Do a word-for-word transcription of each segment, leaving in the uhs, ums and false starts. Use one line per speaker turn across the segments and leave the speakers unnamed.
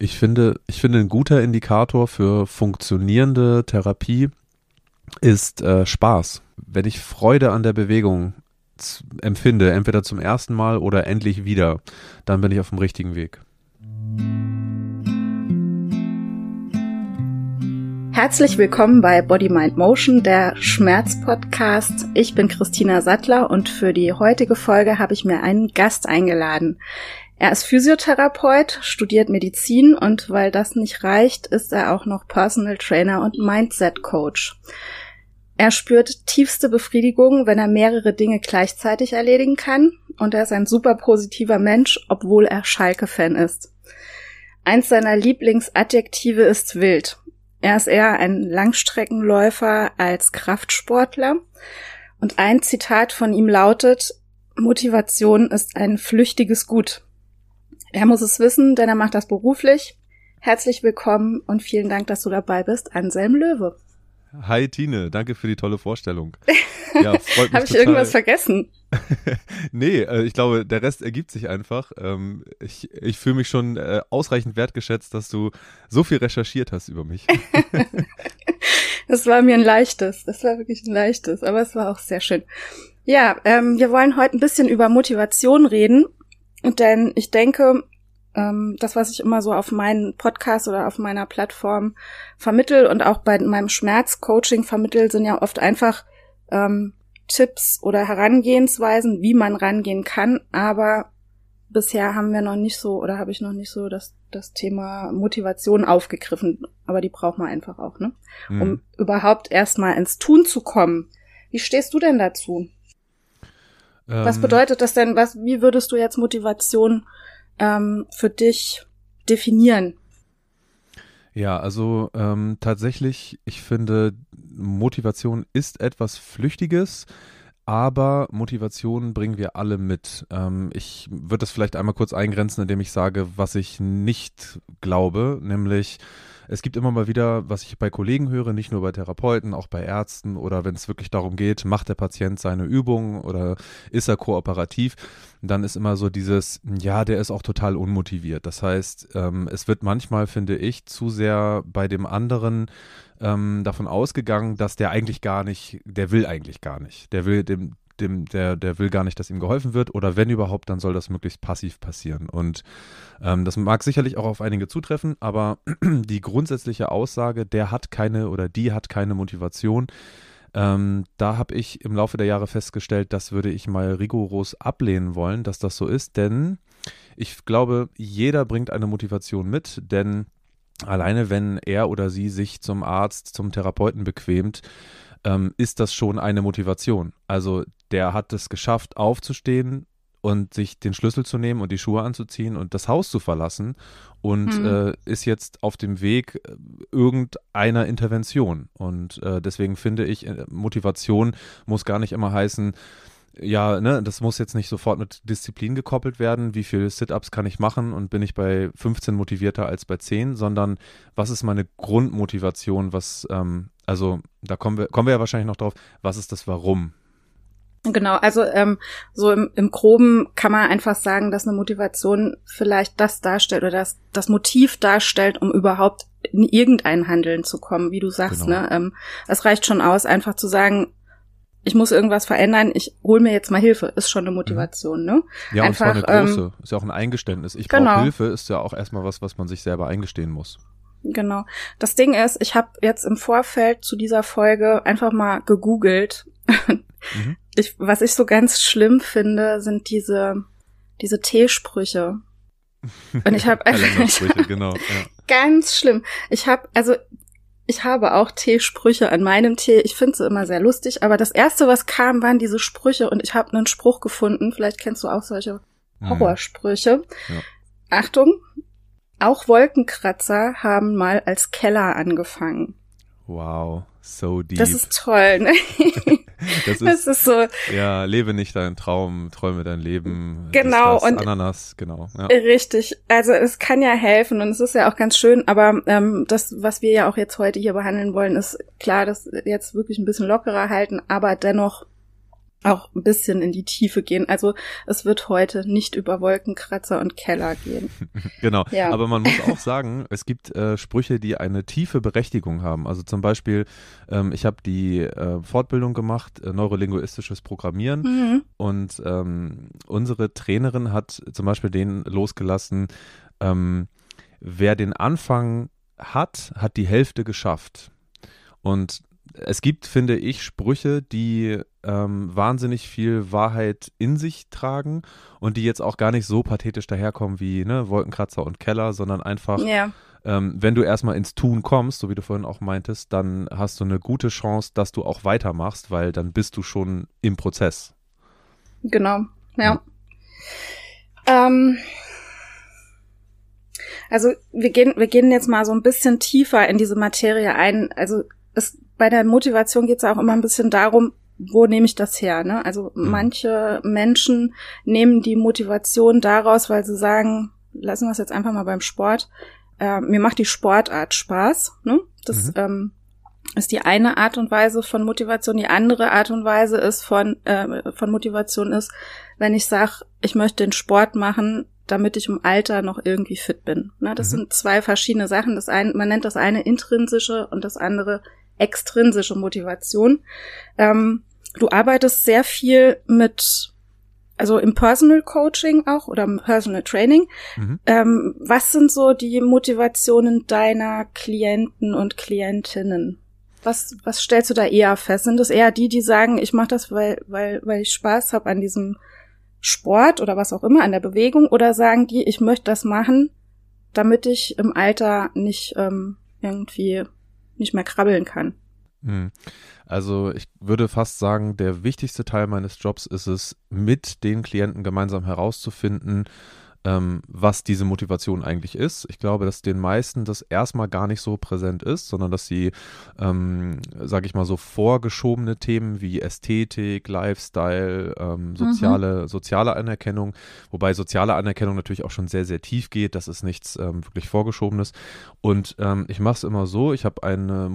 Ich finde, ich finde, ein guter Indikator für funktionierende Therapie ist äh, Spaß. Wenn ich Freude an der Bewegung z- empfinde, entweder zum ersten Mal oder endlich wieder, dann bin ich auf dem richtigen Weg.
Herzlich willkommen bei Body, Mind, Motion, der Schmerz-Podcast. Ich bin Christina Sattler und für die heutige Folge habe ich mir einen Gast eingeladen. Er ist Physiotherapeut, studiert Medizin und weil das nicht reicht, ist er auch noch Personal Trainer und Mindset Coach. Er spürt tiefste Befriedigung, wenn er mehrere Dinge gleichzeitig erledigen kann, und er ist ein super positiver Mensch, obwohl er Schalke-Fan ist. Eins seiner Lieblingsadjektive ist wild. Er ist eher ein Langstreckenläufer als Kraftsportler, und ein Zitat von ihm lautet: Motivation ist ein flüchtiges Gut. Er muss es wissen, denn er macht das beruflich. Herzlich willkommen und vielen Dank, dass du dabei bist, Anselm Löwe.
Hi Tine, danke für die tolle Vorstellung. Ja, freut mich.
Habe ich
total.
Irgendwas vergessen?
Nee, äh, ich glaube, der Rest ergibt sich einfach. Ähm, ich ich fühle mich schon äh, ausreichend wertgeschätzt, dass du so viel recherchiert hast über mich.
Das war mir ein leichtes, das war wirklich ein leichtes, aber es war auch sehr schön. Ja, ähm, wir wollen heute ein bisschen über Motivation reden, denn ich denke, ähm, das, was ich immer so auf meinen Podcast oder auf meiner Plattform vermittel und auch bei meinem Schmerzcoaching vermittel, sind ja oft einfach ähm, Tipps oder Herangehensweisen, wie man rangehen kann, aber bisher haben wir noch nicht so, oder habe ich noch nicht so das, das Thema Motivation aufgegriffen, aber die braucht man einfach auch, ne? Mhm. Um überhaupt erstmal ins Tun zu kommen. Wie stehst du denn dazu? Ähm, was bedeutet das denn, was, wie würdest du jetzt Motivation ähm, für dich definieren?
Ja, also ähm, tatsächlich, ich finde, Motivation ist etwas Flüchtiges, aber Motivation bringen wir alle mit. Ähm, ich würde das vielleicht einmal kurz eingrenzen, indem ich sage, was ich nicht glaube, nämlich es gibt immer mal wieder, was ich bei Kollegen höre, nicht nur bei Therapeuten, auch bei Ärzten oder wenn es wirklich darum geht, macht der Patient seine Übung oder ist er kooperativ, dann ist immer so dieses, ja, der ist auch total unmotiviert. Das heißt, ähm, es wird manchmal, finde ich, zu sehr bei dem anderen ähm, davon ausgegangen, dass der eigentlich gar nicht, der will eigentlich gar nicht. Der will dem Dem, der, der will gar nicht, dass ihm geholfen wird, oder wenn überhaupt, dann soll das möglichst passiv passieren. Und ähm, das mag sicherlich auch auf einige zutreffen, aber die grundsätzliche Aussage, der hat keine oder die hat keine Motivation, ähm, da habe ich im Laufe der Jahre festgestellt, das würde ich mal rigoros ablehnen wollen, dass das so ist, denn ich glaube, jeder bringt eine Motivation mit, denn alleine wenn er oder sie sich zum Arzt, zum Therapeuten bequemt, ähm, ist das schon eine Motivation. Also der hat es geschafft, aufzustehen und sich den Schlüssel zu nehmen und die Schuhe anzuziehen und das Haus zu verlassen und mhm. äh, ist jetzt auf dem Weg irgendeiner Intervention. Und äh, deswegen finde ich, Motivation muss gar nicht immer heißen, ja, ne, das muss jetzt nicht sofort mit Disziplin gekoppelt werden, wie viele Sit-Ups kann ich machen und bin ich bei fünfzehn motivierter als bei zehn, sondern was ist meine Grundmotivation, was, ähm, also da kommen wir, kommen wir ja wahrscheinlich noch drauf, was ist das Warum?
Genau, also ähm, so im, im Groben kann man einfach sagen, dass eine Motivation vielleicht das darstellt oder das, das Motiv darstellt, um überhaupt in irgendein Handeln zu kommen, wie du sagst, genau. ne? Ähm, es reicht schon aus, einfach zu sagen, ich muss irgendwas verändern, ich hole mir jetzt mal Hilfe, ist schon eine Motivation, ne?
Ja,
einfach,
und zwar eine große,
ähm,
ist ja auch ein Eingeständnis. Ich
genau.
brauche Hilfe, ist ja auch erstmal was, was man sich selber eingestehen muss.
Genau. Das Ding ist, ich habe jetzt im Vorfeld zu dieser Folge einfach mal gegoogelt. Mhm. Ich, was ich so ganz schlimm finde, sind diese diese T-Sprüche. Und ich habe
Kalendersprüche, genau. Ja.
Ganz schlimm. Ich habe also ich habe auch T-Sprüche an meinem Tee. Ich finde sie immer sehr lustig, aber das erste, was kam, waren diese Sprüche und ich habe einen Spruch gefunden. Vielleicht kennst du auch solche Horrorsprüche. Ja. Achtung, auch Wolkenkratzer haben mal als Keller angefangen.
Wow, so deep.
Das ist toll, ne?
Das ist,
das ist so.
Ja, lebe nicht deinen Traum, träume dein Leben.
Genau.
Das, das,
und
Ananas, genau. Ja.
Richtig. Also es kann ja helfen und es ist ja auch ganz schön, aber ähm, das, was wir ja auch jetzt heute hier behandeln wollen, ist klar, das jetzt wirklich ein bisschen lockerer halten, aber dennoch auch ein bisschen in die Tiefe gehen. Also es wird heute nicht über Wolkenkratzer und Keller gehen.
Genau,
ja.
Aber man muss auch sagen, es gibt äh, Sprüche, die eine tiefe Berechtigung haben. Also zum Beispiel, ähm, ich habe die äh, Fortbildung gemacht, äh, neurolinguistisches Programmieren mhm. und ähm, unsere Trainerin hat zum Beispiel den losgelassen, ähm, wer den Anfang hat, hat die Hälfte geschafft. Und es gibt, finde ich, Sprüche, die ähm, wahnsinnig viel Wahrheit in sich tragen und die jetzt auch gar nicht so pathetisch daherkommen wie ne, Wolkenkratzer und Keller, sondern einfach,
ja.
ähm, wenn du erstmal ins Tun kommst, so wie du vorhin auch meintest, dann hast du eine gute Chance, dass du auch weitermachst, weil dann bist du schon im Prozess.
Genau, ja. ja. Ähm, also wir gehen, wir gehen jetzt mal so ein bisschen tiefer in diese Materie ein. Also es bei der Motivation geht es auch immer ein bisschen darum, wo nehme ich das her, ne? Also mhm. manche Menschen nehmen die Motivation daraus, weil sie sagen, lassen wir es jetzt einfach mal beim Sport, äh, mir macht die Sportart Spaß, ne? Das mhm. ähm, ist die eine Art und Weise von Motivation. Die andere Art und Weise ist von äh, von Motivation ist, wenn ich sage, ich möchte den Sport machen, damit ich im Alter noch irgendwie fit bin. Ne? Das mhm. sind zwei verschiedene Sachen. Das eine, man nennt das eine intrinsische und das andere extrinsische Motivation. Ähm, du arbeitest sehr viel mit, also im Personal Coaching auch oder im Personal Training. Mhm. Ähm, was sind so die Motivationen deiner Klienten und Klientinnen? Was, was stellst du da eher fest? Sind es eher die, die sagen, ich mache das, weil, weil, weil ich Spaß habe an diesem Sport oder was auch immer, an der Bewegung? Oder sagen die, ich möchte das machen, damit ich im Alter nicht ähm, irgendwie nicht mehr krabbeln kann?
Also ich würde fast sagen, der wichtigste Teil meines Jobs ist es, mit den Klienten gemeinsam herauszufinden, ähm, was diese Motivation eigentlich ist. Ich glaube, dass den meisten das erstmal gar nicht so präsent ist, sondern dass sie, ähm, sage ich mal, so vorgeschobene Themen wie Ästhetik, Lifestyle, ähm, soziale, mhm. soziale Anerkennung, wobei soziale Anerkennung natürlich auch schon sehr, sehr tief geht. Das ist nichts ähm, wirklich Vorgeschobenes. Und ähm, ich mache es immer so, ich habe eine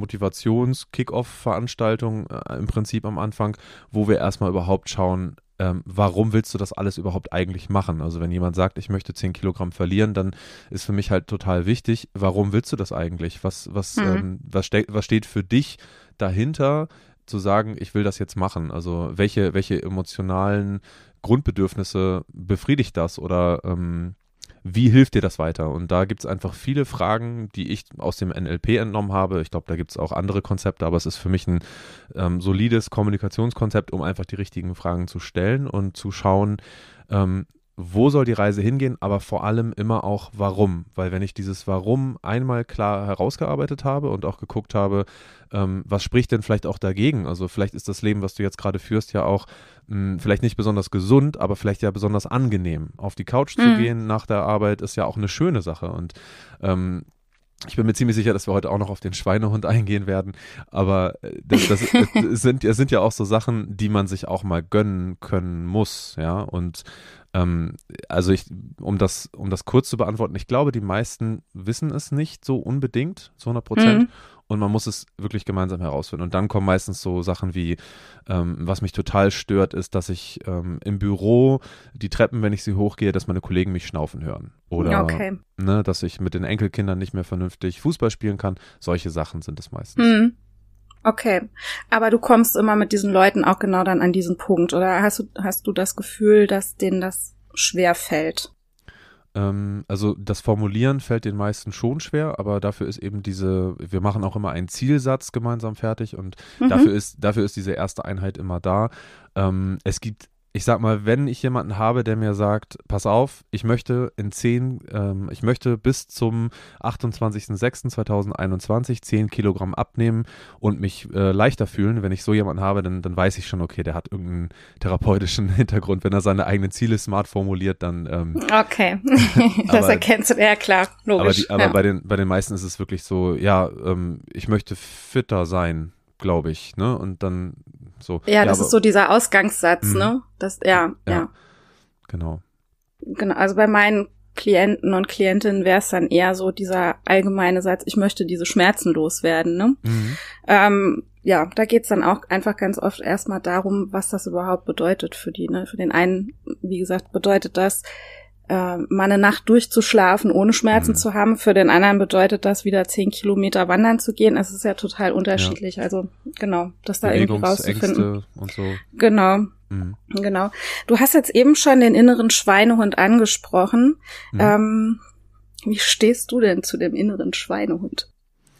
Motivations-Kick-Off-Veranstaltung äh, im Prinzip am Anfang, wo wir erstmal überhaupt schauen, Ähm, warum willst du das alles überhaupt eigentlich machen? Also wenn jemand sagt, ich möchte zehn Kilogramm verlieren, dann ist für mich halt total wichtig, warum willst du das eigentlich? Was, was, mhm. ähm, was, ste- was steht für dich dahinter, zu sagen, ich will das jetzt machen? Also welche, welche emotionalen Grundbedürfnisse befriedigt das oder ähm, wie hilft dir das weiter? Und da gibt es einfach viele Fragen, die ich aus dem N L P entnommen habe. Ich glaube, da gibt es auch andere Konzepte, aber es ist für mich ein ähm, solides Kommunikationskonzept, um einfach die richtigen Fragen zu stellen und zu schauen, ähm, wo soll die Reise hingehen, aber vor allem immer auch warum. Weil wenn ich dieses Warum einmal klar herausgearbeitet habe und auch geguckt habe, ähm, was spricht denn vielleicht auch dagegen? Also vielleicht ist das Leben, was du jetzt gerade führst, ja auch mh, vielleicht nicht besonders gesund, aber vielleicht ja besonders angenehm. Auf die Couch mhm. zu gehen nach der Arbeit ist ja auch eine schöne Sache. Und ähm, ich bin mir ziemlich sicher, dass wir heute auch noch auf den Schweinehund eingehen werden, aber das, das, das, sind, das sind ja auch so Sachen, die man sich auch mal gönnen können muss, ja, und ähm, also ich, um das, um das kurz zu beantworten, ich glaube, die meisten wissen es nicht so unbedingt, zu hundert Prozent, mhm. und man muss es wirklich gemeinsam herausfinden. Und dann kommen meistens so Sachen wie, ähm, was mich total stört, ist, dass ich ähm, im Büro die Treppen, wenn ich sie hochgehe, dass meine Kollegen mich schnaufen hören. Oder
okay.
ne, dass ich mit den Enkelkindern nicht mehr vernünftig Fußball spielen kann. Solche Sachen sind es meistens.
Mhm. Okay, aber du kommst immer mit diesen Leuten auch genau dann an diesen Punkt, oder hast du, hast du das Gefühl, dass denen das schwer fällt?
Ähm, also das Formulieren fällt den meisten schon schwer, aber dafür ist eben diese, wir machen auch immer einen Zielsatz gemeinsam fertig und mhm. dafür ist, dafür ist diese erste Einheit immer da. Ähm, es gibt Ich sag mal, wenn ich jemanden habe, der mir sagt, pass auf, ich möchte in zehn, ähm, ich möchte bis zum achtundzwanzigsten sechsten zweitausendeinundzwanzig zehn Kilogramm abnehmen und mich äh, leichter fühlen, wenn ich so jemanden habe, dann, dann weiß ich schon, okay, der hat irgendeinen therapeutischen Hintergrund. Wenn er seine eigenen Ziele smart formuliert, dann ähm,
okay, das aber, erkennst du, ja klar, logisch.
Aber, die, aber
ja.
bei den, bei den meisten ist es wirklich so, ja, ähm, ich möchte fitter sein, glaube ich, ne, und dann so.
Ja, das ja, ist so dieser Ausgangssatz, mh. ne? Das, ja, ja,
ja. Genau.
Genau, also bei meinen Klienten und Klientinnen wäre es dann eher so dieser allgemeine Satz, ich möchte diese Schmerzen loswerden, ne? Mhm. Ähm, ja, da geht's dann auch einfach ganz oft erstmal darum, was das überhaupt bedeutet für die. Ne? Für den einen, wie gesagt, bedeutet das, äh, mal eine Nacht durchzuschlafen, ohne Schmerzen mhm. zu haben. Für den anderen bedeutet das, wieder zehn Kilometer wandern zu gehen. Es ist ja total unterschiedlich. Ja. Also genau, das da irgendwie rauszufinden.
Und so.
Genau. Mhm. Genau. Du hast jetzt eben schon den inneren Schweinehund angesprochen. Mhm. Ähm, wie stehst du denn zu dem inneren Schweinehund?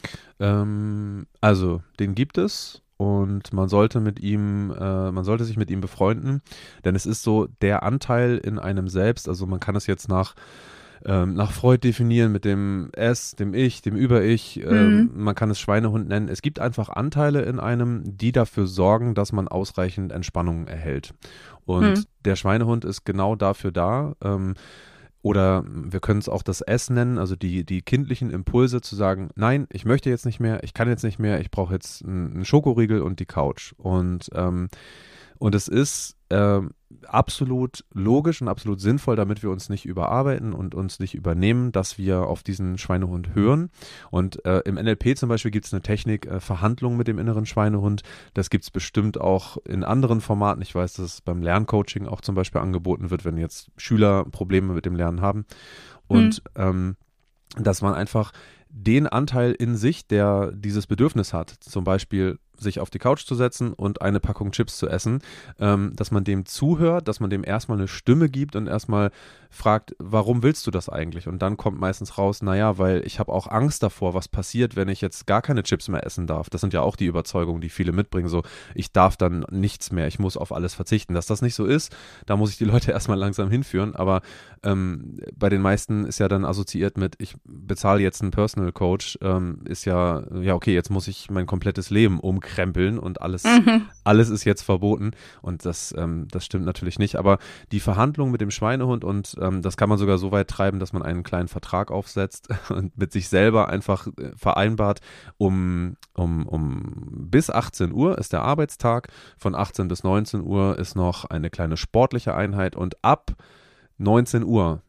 Ähm, also, den gibt es und man sollte mit ihm, äh, man sollte sich mit ihm befreunden, denn es ist so der Anteil in einem selbst, also man kann es jetzt nach ähm, nach Freud definieren mit dem Es, dem Ich, dem Über-Ich, ähm, mhm. man kann es Schweinehund nennen. Es gibt einfach Anteile in einem, die dafür sorgen, dass man ausreichend Entspannung erhält. Und mhm. der Schweinehund ist genau dafür da, ähm, oder wir können es auch das Es nennen, also die, die kindlichen Impulse zu sagen, nein, ich möchte jetzt nicht mehr, ich kann jetzt nicht mehr, ich brauche jetzt einen Schokoriegel und die Couch. Und, ähm, und es ist ähm, absolut logisch und absolut sinnvoll, damit wir uns nicht überarbeiten und uns nicht übernehmen, dass wir auf diesen Schweinehund hören. Und äh, im N L P zum Beispiel gibt es eine Technik, äh, Verhandlung mit dem inneren Schweinehund. Das gibt es bestimmt auch in anderen Formaten. Ich weiß, dass es beim Lerncoaching auch zum Beispiel angeboten wird, wenn jetzt Schüler Probleme mit dem Lernen haben. Und mhm. ähm, dass man einfach den Anteil in sich, der dieses Bedürfnis hat, zum Beispiel sich auf die Couch zu setzen und eine Packung Chips zu essen, ähm, dass man dem zuhört, dass man dem erstmal eine Stimme gibt und erstmal fragt, warum willst du das eigentlich? Und dann kommt meistens raus, naja, weil ich habe auch Angst davor, was passiert, wenn ich jetzt gar keine Chips mehr essen darf. Das sind ja auch die Überzeugungen, die viele mitbringen, so ich darf dann nichts mehr, ich muss auf alles verzichten. Dass das nicht so ist, da muss ich die Leute erstmal langsam hinführen, aber ähm, bei den meisten ist ja dann assoziiert mit, ich bezahle jetzt einen Personal Coach, ähm, ist ja, ja okay, jetzt muss ich mein komplettes Leben umkrempeln und alles, mhm. alles ist jetzt verboten und das, ähm, das stimmt natürlich nicht, aber die Verhandlung mit dem Schweinehund und ähm, das kann man sogar so weit treiben, dass man einen kleinen Vertrag aufsetzt und mit sich selber einfach äh, vereinbart, um, um, um bis achtzehn Uhr ist der Arbeitstag, von achtzehn bis neunzehn Uhr ist noch eine kleine sportliche Einheit und ab neunzehn Uhr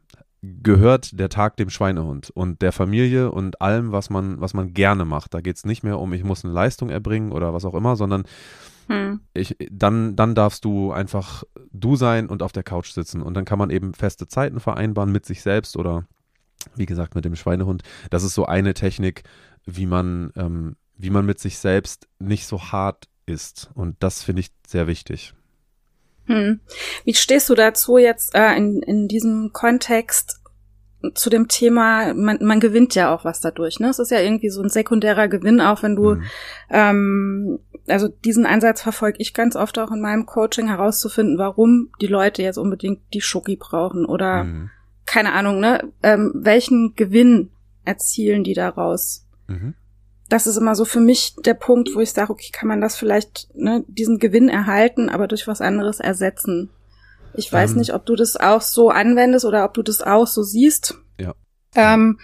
gehört der Tag dem Schweinehund und der Familie und allem, was man, was man gerne macht. Da geht es nicht mehr um, ich muss eine Leistung erbringen oder was auch immer, sondern hm. ich, dann, dann darfst du einfach du sein und auf der Couch sitzen. Und dann kann man eben feste Zeiten vereinbaren mit sich selbst oder wie gesagt mit dem Schweinehund. Das ist so eine Technik, wie man, ähm, wie man mit sich selbst nicht so hart ist. Und das finde ich sehr wichtig.
Hm. Wie stehst du dazu jetzt äh, in, in diesem Kontext zu dem Thema, man, man gewinnt ja auch was dadurch, ne? Es ist ja irgendwie so ein sekundärer Gewinn, auch wenn du, mhm. ähm, also diesen Ansatz verfolge ich ganz oft auch in meinem Coaching, herauszufinden, warum die Leute jetzt unbedingt die Schoki brauchen oder mhm. keine Ahnung, ne? Ähm, welchen Gewinn erzielen die daraus? Mhm. Das ist immer so für mich der Punkt, wo ich sage, okay, kann man das vielleicht, ne, diesen Gewinn erhalten, aber durch was anderes ersetzen. Ich weiß ähm, nicht, ob du das auch so anwendest oder ob du das auch so siehst.
Ja.
Ähm,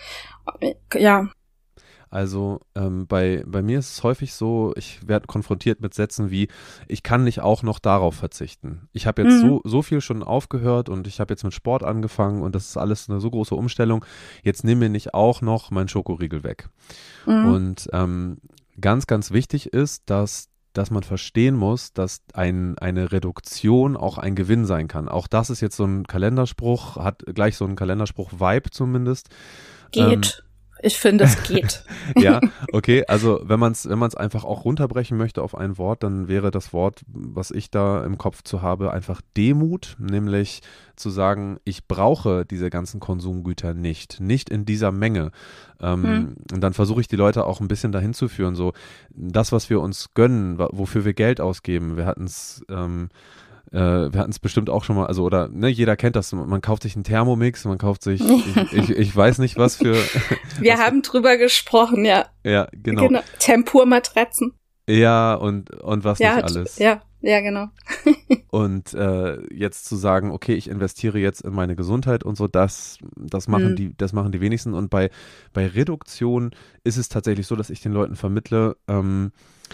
ja.
Also ähm, bei, bei mir ist es häufig so, ich werde konfrontiert mit Sätzen wie, ich kann nicht auch noch darauf verzichten. Ich habe jetzt mhm. so, so viel schon aufgehört und ich habe jetzt mit Sport angefangen und das ist alles eine so große Umstellung. Jetzt nimm mir nicht auch noch meinen Schokoriegel weg. Mhm. Und ähm, ganz, ganz wichtig ist, dass dass man verstehen muss, dass ein, eine Reduktion auch ein Gewinn sein kann. Auch das ist jetzt so ein Kalenderspruch, hat gleich so einen Kalenderspruch-Vibe zumindest.
Geht. Ähm, ich finde, es geht.
Ja, okay, also wenn man es wenn man es einfach auch runterbrechen möchte auf ein Wort, dann wäre das Wort, was ich da im Kopf zu habe, einfach Demut, nämlich zu sagen, ich brauche diese ganzen Konsumgüter nicht, nicht in dieser Menge. Ähm, hm. Und dann versuche ich die Leute auch ein bisschen dahin zu führen, so das, was wir uns gönnen, wofür wir Geld ausgeben, wir hatten es ähm, Äh, wir hatten es bestimmt auch schon mal, also oder ne, jeder kennt das, man kauft sich einen Thermomix, man kauft sich, ich, ich, ich weiß nicht was für.
Wir
was
haben drüber gesprochen, ja.
Ja, genau. genau.
Tempurmatratzen.
Ja, und, und was
ja,
nicht alles.
Ja, ja, genau.
Und äh, jetzt zu sagen, okay, ich investiere jetzt in meine Gesundheit und so, das, das machen mhm. die, das machen die wenigsten. Und bei, bei Reduktion ist es tatsächlich so, dass ich den Leuten vermittle, ähm,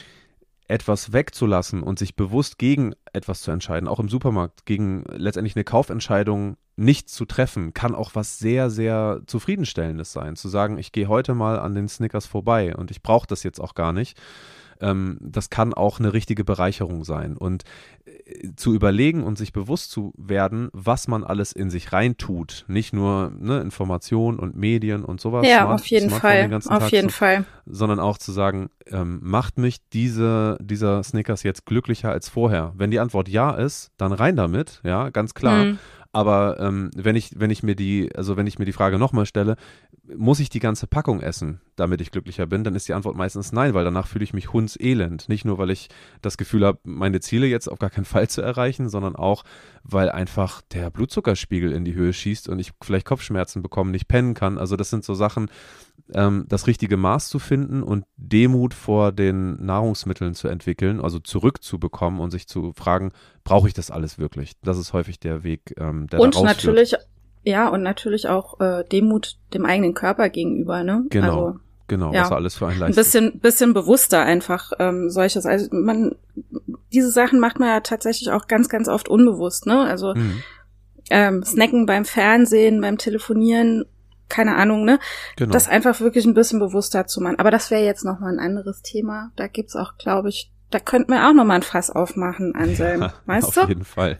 etwas wegzulassen und sich bewusst gegen etwas zu entscheiden, auch im Supermarkt, gegen letztendlich eine Kaufentscheidung nicht zu treffen, kann auch was sehr, sehr Zufriedenstellendes sein. Zu sagen, ich gehe heute mal an den Snickers vorbei und ich brauche das jetzt auch gar nicht. ähm, das kann auch eine richtige Bereicherung sein. Und äh, zu überlegen und sich bewusst zu werden, was man alles in sich reintut, nicht nur ne, Information und Medien und sowas,
Ja,
Smart,
auf jeden
Smartphone
Fall,
den ganzen
auf
Tag
jeden
so,
Fall.
sondern auch zu sagen, ähm, macht mich diese, dieser Snickers jetzt glücklicher als vorher? Wenn die Antwort ja ist, dann rein damit, ja, ganz klar.
Hm.
Aber ähm, wenn ich, wenn ich mir die, also wenn ich mir die Frage nochmal stelle, muss ich die ganze Packung essen, damit ich glücklicher bin, dann ist die Antwort meistens nein, weil danach fühle ich mich hundselend. Nicht nur, weil ich das Gefühl habe, meine Ziele jetzt auf gar keinen Fall zu erreichen, sondern auch, weil einfach der Blutzuckerspiegel in die Höhe schießt und ich vielleicht Kopfschmerzen bekomme, nicht pennen kann. Also das sind so Sachen, ähm, das richtige Maß zu finden und Demut vor den Nahrungsmitteln zu entwickeln, also zurückzubekommen und sich zu fragen, brauche ich das alles wirklich? Das ist häufig der Weg, ähm, der
Und
da rausführt.
natürlich, ja, und natürlich auch äh, Demut dem eigenen Körper gegenüber, ne?
Genau,
also,
genau,
ja,
was er alles für einen
ein
leistet.
bisschen, bisschen bewusster einfach ähm, solches. Also man, diese Sachen macht man ja tatsächlich auch ganz, ganz oft unbewusst, ne? Also
Mhm.
ähm, Snacken beim Fernsehen, beim Telefonieren, keine Ahnung, ne?
Genau.
Das einfach wirklich ein bisschen bewusster zu machen. Aber das wäre jetzt nochmal ein anderes Thema. Da gibt's auch, glaube ich, da könnten wir auch nochmal ein Fass aufmachen, Anselm.
Ja,
weißt
auf
du?
Auf jeden Fall.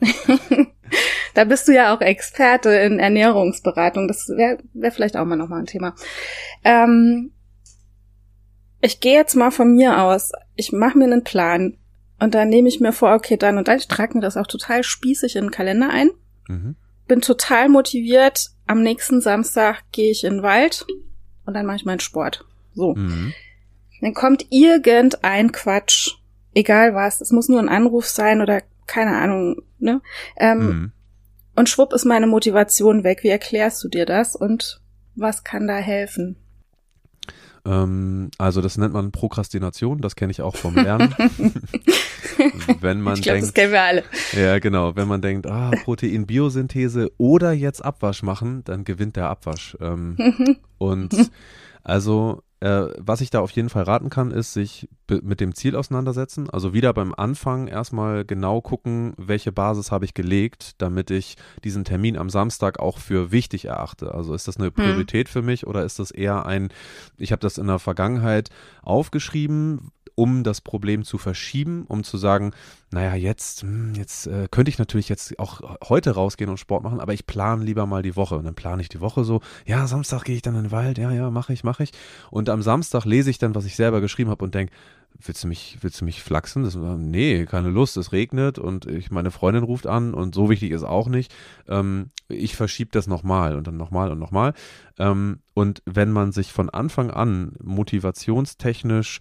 Da bist du ja auch Experte in Ernährungsberatung. Das wäre wär vielleicht auch mal nochmal ein Thema. Ähm, ich gehe jetzt mal von mir aus. Ich mache mir einen Plan. Und dann nehme ich mir vor, okay, dann und dann. Ich trage mir das auch total spießig in den Kalender ein.
Mhm.
Bin total motiviert. Am nächsten Samstag gehe ich in den Wald. Und dann mache ich meinen Sport. So.
Mhm.
Dann kommt irgendein Quatsch. Egal was. Es muss nur ein Anruf sein oder keine Ahnung, ne? Ähm,
Mhm.
Und schwupp ist meine Motivation weg. Wie erklärst du dir das und was kann da helfen?
Ähm, also das nennt man Prokrastination, das kenne ich auch vom Lernen. Wenn man
ich glaube,
denkt,
das kennen wir alle.
Ja, genau. Wenn man denkt, ah, Protein-Biosynthese oder jetzt Abwasch machen, dann gewinnt der Abwasch. Ähm, und also äh, was ich da auf jeden Fall raten kann, ist, sich be- mit dem Ziel auseinandersetzen. Also wieder beim Anfang erstmal genau gucken, welche Basis habe ich gelegt, damit ich diesen Termin am Samstag auch für wichtig erachte. Also ist das eine Priorität für mich oder ist das eher ein, ich habe das in der Vergangenheit aufgeschrieben, um das Problem zu verschieben, um zu sagen, naja, jetzt, hm, jetzt äh, könnte ich natürlich jetzt auch heute rausgehen und Sport machen, aber ich plane lieber mal die Woche. Und dann plane ich die Woche so, ja, Samstag gehe ich dann in den Wald, ja, ja, mache ich, mache ich. Und am Samstag lese ich dann, was ich selber geschrieben habe und denke, willst du mich, willst du mich flachsen? Das, nee, keine Lust, es regnet und ich, meine Freundin ruft an und so wichtig ist auch nicht. Ähm, ich verschiebe das nochmal und dann nochmal und nochmal. Ähm, und wenn man sich von Anfang an motivationstechnisch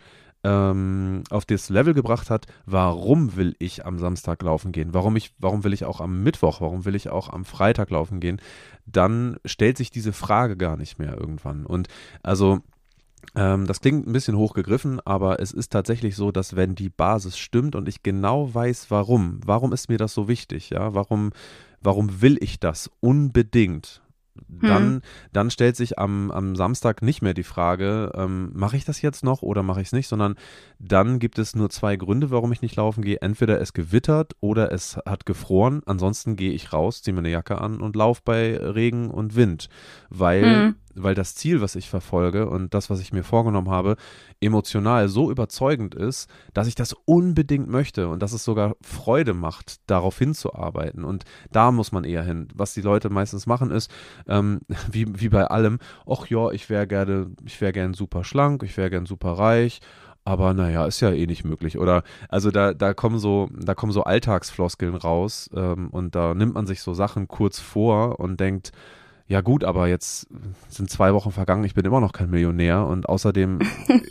ähm, auf das Level gebracht hat, warum will ich am Samstag laufen gehen? Warum ich, warum will ich auch am Mittwoch? Warum will ich auch am Freitag laufen gehen? Dann stellt sich diese Frage gar nicht mehr irgendwann. Und also ähm, das klingt ein bisschen hochgegriffen, aber es ist tatsächlich so, dass wenn die Basis stimmt und ich genau weiß, warum, warum ist mir das so wichtig, ja, warum, warum will ich das unbedingt? Dann, hm. dann stellt sich am, am Samstag nicht mehr die Frage, ähm, mache ich das jetzt noch oder mache ich es nicht, sondern dann gibt es nur zwei Gründe, warum ich nicht laufen gehe. Entweder es gewittert oder es hat gefroren, ansonsten gehe ich raus, ziehe mir eine Jacke an und laufe bei Regen und Wind, weil, hm. weil das Ziel, was ich verfolge und das, was ich mir vorgenommen habe, emotional so überzeugend ist, dass ich das unbedingt möchte und dass es sogar Freude macht, darauf hinzuarbeiten. Und da muss man eher hin. Was die Leute meistens machen ist, ähm, wie, wie bei allem, ach ja, ich wäre gerne, ich wäre gern super schlank, ich wäre gern super reich, aber naja, ist ja eh nicht möglich. Oder also da, da kommen so, da kommen so Alltagsfloskeln raus ähm, und da nimmt man sich so Sachen kurz vor und denkt, ja gut, aber jetzt sind zwei Wochen vergangen, ich bin immer noch kein Millionär und außerdem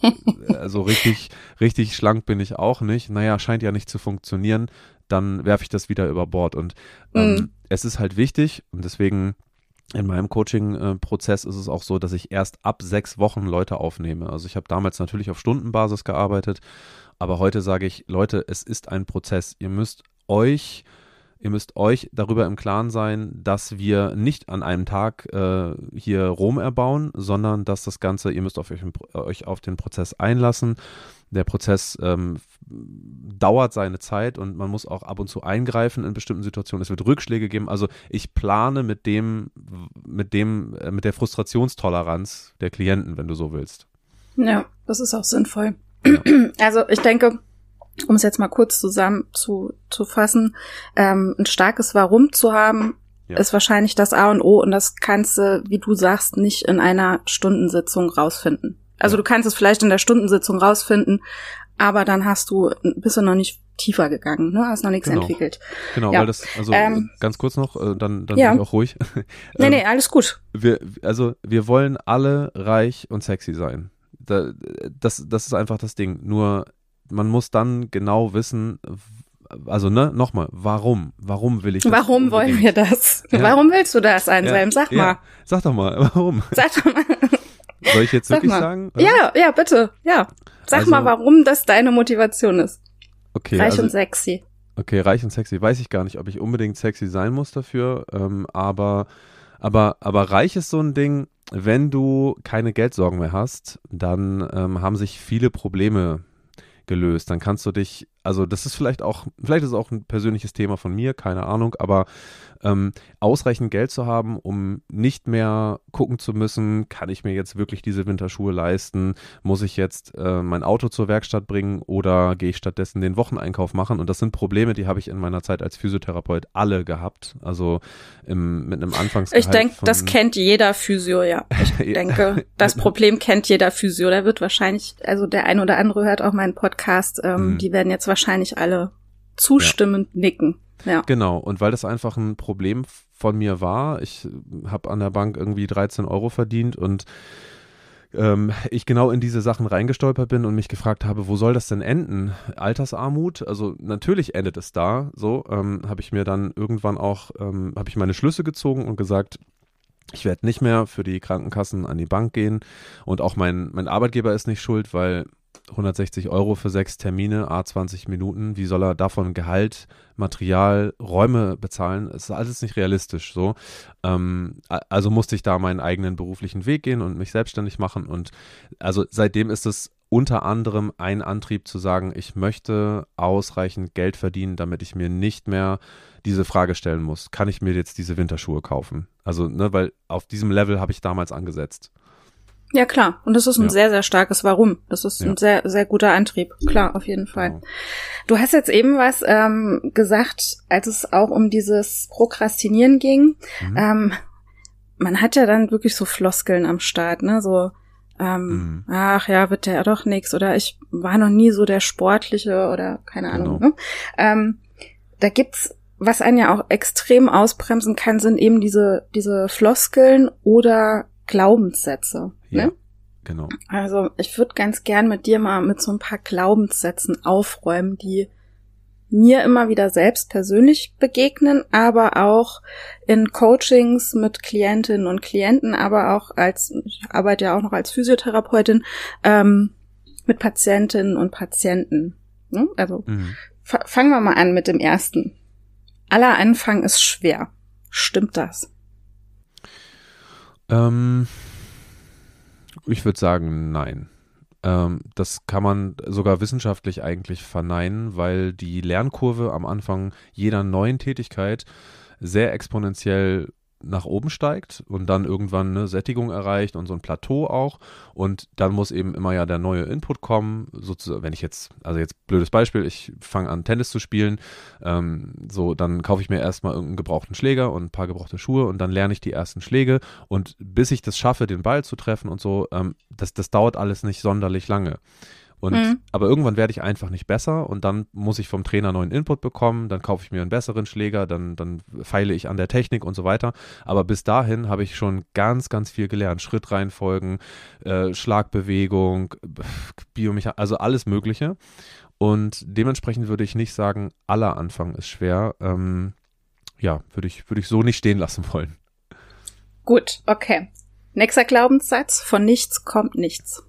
also richtig, richtig schlank bin ich auch nicht. Naja, scheint ja nicht zu funktionieren, dann werfe ich das wieder über Bord und ähm, mm. es ist halt wichtig und deswegen in meinem Coaching-Prozess ist es auch so, dass ich erst ab sechs Wochen Leute aufnehme. Also ich habe damals natürlich auf Stundenbasis gearbeitet, aber heute sage ich, Leute, es ist ein Prozess. Ihr müsst euch Ihr müsst euch darüber im Klaren sein, dass wir nicht an einem Tag äh, hier Rom erbauen, sondern dass das Ganze, ihr müsst auf euch, euch auf den Prozess einlassen. Der Prozess ähm, dauert seine Zeit und man muss auch ab und zu eingreifen in bestimmten Situationen. Es wird Rückschläge geben. Also ich plane mit dem, mit dem, äh, mit der Frustrationstoleranz der Klienten, wenn du so willst.
Ja, das ist auch sinnvoll.
Ja.
Also ich denke, um es jetzt mal kurz zusammen zu, zu fassen, ähm, ein starkes Warum zu haben, ja. ist wahrscheinlich das A und O und das kannst du, wie du sagst, nicht in einer Stundensitzung rausfinden. Also ja. du kannst es vielleicht in der Stundensitzung rausfinden, aber dann hast du, bist du noch nicht tiefer gegangen, ne? Hast noch nichts
genau.
entwickelt.
Genau,
ja.
weil das, also
ähm,
ganz kurz noch, dann, dann
ja.
bin ich auch ruhig.
nee, ähm, nee, alles gut.
Wir, also wir wollen alle reich und sexy sein. Da, das, das ist einfach das Ding. Nur man muss dann genau wissen, also ne, nochmal, warum? Warum will ich das?
Warum unbedingt? Wollen wir das? Ja. Warum willst du das, Anselm? Sag
ja,
mal.
Ja. Sag doch mal, warum?
Sag doch mal.
Soll ich jetzt
Sag
wirklich
mal.
sagen?
Oder? Ja, ja, bitte. Ja. Sag
also,
mal, warum das deine Motivation ist.
Okay,
reich
also,
und sexy.
Okay, reich und sexy. Weiß ich gar nicht, ob ich unbedingt sexy sein muss dafür, ähm, aber, aber, aber reich ist so ein Ding, wenn du keine Geldsorgen mehr hast, dann ähm, haben sich viele Probleme gelöst. Dann kannst du dich, also das ist vielleicht auch, vielleicht ist es auch ein persönliches Thema von mir, keine Ahnung, aber ähm, ausreichend Geld zu haben, um nicht mehr gucken zu müssen, kann ich mir jetzt wirklich diese Winterschuhe leisten, muss ich jetzt äh, mein Auto zur Werkstatt bringen oder gehe ich stattdessen den Wocheneinkauf machen? Und das sind Probleme, die habe ich in meiner Zeit als Physiotherapeut alle gehabt, also im, mit einem Anfangsgehalt.
Ich denke, das kennt jeder Physio, ja. Ich denke, das Problem kennt jeder Physio. Der wird wahrscheinlich, also der ein oder andere hört auch meinen Podcast, ähm, mhm. die werden jetzt wahrscheinlich alle zustimmend ja. nicken. Ja.
Genau, und weil das einfach ein Problem von mir war, ich habe an der Bank irgendwie dreizehn Euro verdient und ähm, ich genau in diese Sachen reingestolpert bin und mich gefragt habe, wo soll das denn enden? Altersarmut? Also natürlich endet es da, so ähm, habe ich mir dann irgendwann auch, ähm, habe ich meine Schlüsse gezogen und gesagt, ich werde nicht mehr für die Krankenkassen an die Bank gehen und auch mein, mein Arbeitgeber ist nicht schuld, weil hundertsechzig Euro für sechs Termine, a zwanzig Minuten, wie soll er davon Gehalt, Material, Räume bezahlen? Das ist alles nicht realistisch so. Ähm, also musste ich da meinen eigenen beruflichen Weg gehen und mich selbstständig machen und also seitdem ist es unter anderem ein Antrieb zu sagen, ich möchte ausreichend Geld verdienen, damit ich mir nicht mehr diese Frage stellen muss, kann ich mir jetzt diese Winterschuhe kaufen? Also, ne, weil auf diesem Level habe ich damals angesetzt.
Ja, klar. Und das ist ein ja. sehr, sehr starkes Warum. Das ist ja. ein sehr, sehr guter Antrieb. Klar, auf jeden Fall. Genau. Du hast jetzt eben was ähm, gesagt, als es auch um dieses Prokrastinieren ging. Mhm. Ähm, man hat ja dann wirklich so Floskeln am Start, ne? So, ähm, mhm. ach ja, wird der doch nix. Oder ich war noch nie so der Sportliche oder keine Ahnung. Genau. Ne? Ähm, da gibt's, was einen ja auch extrem ausbremsen kann, sind eben diese, diese Floskeln oder Glaubenssätze.
Ja,
ne?
Genau.
Also ich würde ganz gern mit dir mal mit so ein paar Glaubenssätzen aufräumen, die mir immer wieder selbst persönlich begegnen, aber auch in Coachings mit Klientinnen und Klienten, aber auch als, ich arbeite ja auch noch als Physiotherapeutin, ähm, mit Patientinnen und Patienten. Ne? Also mhm. f- fangen wir mal an mit dem ersten. Aller Anfang ist schwer. Stimmt das?
Ähm, ich würde sagen, nein. Ähm, das kann man sogar wissenschaftlich eigentlich verneinen, weil die Lernkurve am Anfang jeder neuen Tätigkeit sehr exponentiell nach oben steigt und dann irgendwann eine Sättigung erreicht und so ein Plateau auch und dann muss eben immer ja der neue Input kommen, sozusagen, wenn ich jetzt, also jetzt blödes Beispiel, ich fange an Tennis zu spielen, ähm, so dann kaufe ich mir erstmal irgendeinen gebrauchten Schläger und ein paar gebrauchte Schuhe und dann lerne ich die ersten Schläge und bis ich das schaffe, den Ball zu treffen und so, ähm, das, das dauert alles nicht sonderlich lange. Und, mhm. aber irgendwann werde ich einfach nicht besser und dann muss ich vom Trainer neuen Input bekommen, dann kaufe ich mir einen besseren Schläger, dann, dann feile ich an der Technik und so weiter. Aber bis dahin habe ich schon ganz, ganz viel gelernt. Schrittreihenfolgen, äh, Schlagbewegung, Biomechanik, also alles Mögliche. Und dementsprechend würde ich nicht sagen, aller Anfang ist schwer. Ähm, ja, würde ich, würde ich so nicht stehen lassen wollen.
Gut, okay. Nächster Glaubenssatz, von nichts kommt nichts.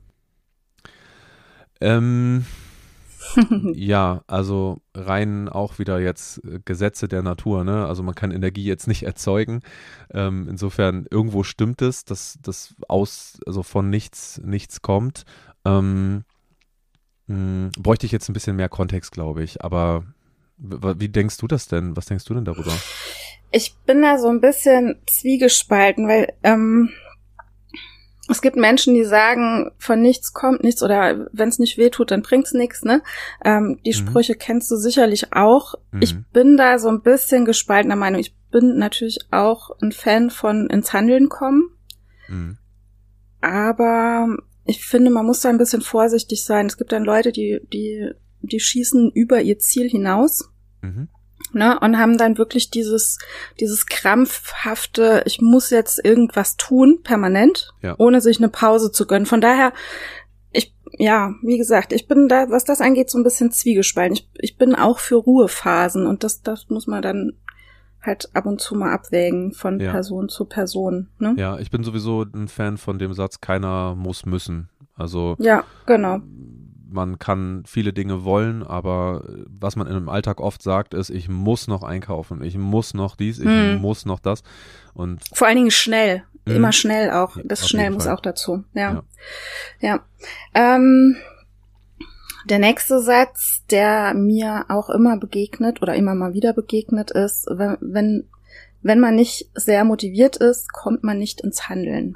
Ähm, ja, also rein auch wieder jetzt Gesetze der Natur, ne? Also man kann Energie jetzt nicht erzeugen. Ähm, insofern irgendwo stimmt es, dass das aus, also von nichts nichts kommt. Ähm, mh, bräuchte ich jetzt ein bisschen mehr Kontext, glaube ich. Aber w- wie denkst du das denn? Was denkst du denn darüber?
Ich bin da so ein bisschen zwiegespalten, weil ähm, Es gibt Menschen, die sagen, von nichts kommt nichts oder wenn es nicht wehtut, dann bringt's nichts, ne? Ähm, die mhm. Sprüche kennst du sicherlich auch. Mhm. Ich bin da so ein bisschen gespaltener Meinung. Ich bin natürlich auch ein Fan von ins Handeln kommen. Mhm. Aber ich finde, man muss da ein bisschen vorsichtig sein. Es gibt dann Leute, die, die, die schießen über ihr Ziel hinaus. Mhm. Ne, und haben dann wirklich dieses, dieses krampfhafte, ich muss jetzt irgendwas tun, permanent, ja. ohne sich eine Pause zu gönnen. Von daher, ich, ja, wie gesagt, ich bin da, was das angeht, so ein bisschen zwiegespalten. Ich, ich bin auch für Ruhephasen und das, das muss man dann halt ab und zu mal abwägen von ja. Person zu Person. Ne?
Ja, ich bin sowieso ein Fan von dem Satz, keiner muss müssen. Also
ja, genau.
Man kann viele Dinge wollen, aber was man in einem Alltag oft sagt, ist, ich muss noch einkaufen, ich muss noch dies, ich hm. muss noch das. Und
vor allen Dingen schnell, mh. immer schnell auch. Das schnell muss Fall. auch dazu. Ja, ja. ja. Ähm, der nächste Satz, der mir auch immer begegnet oder immer mal wieder begegnet ist, wenn, wenn, wenn man nicht sehr motiviert ist, kommt man nicht ins Handeln.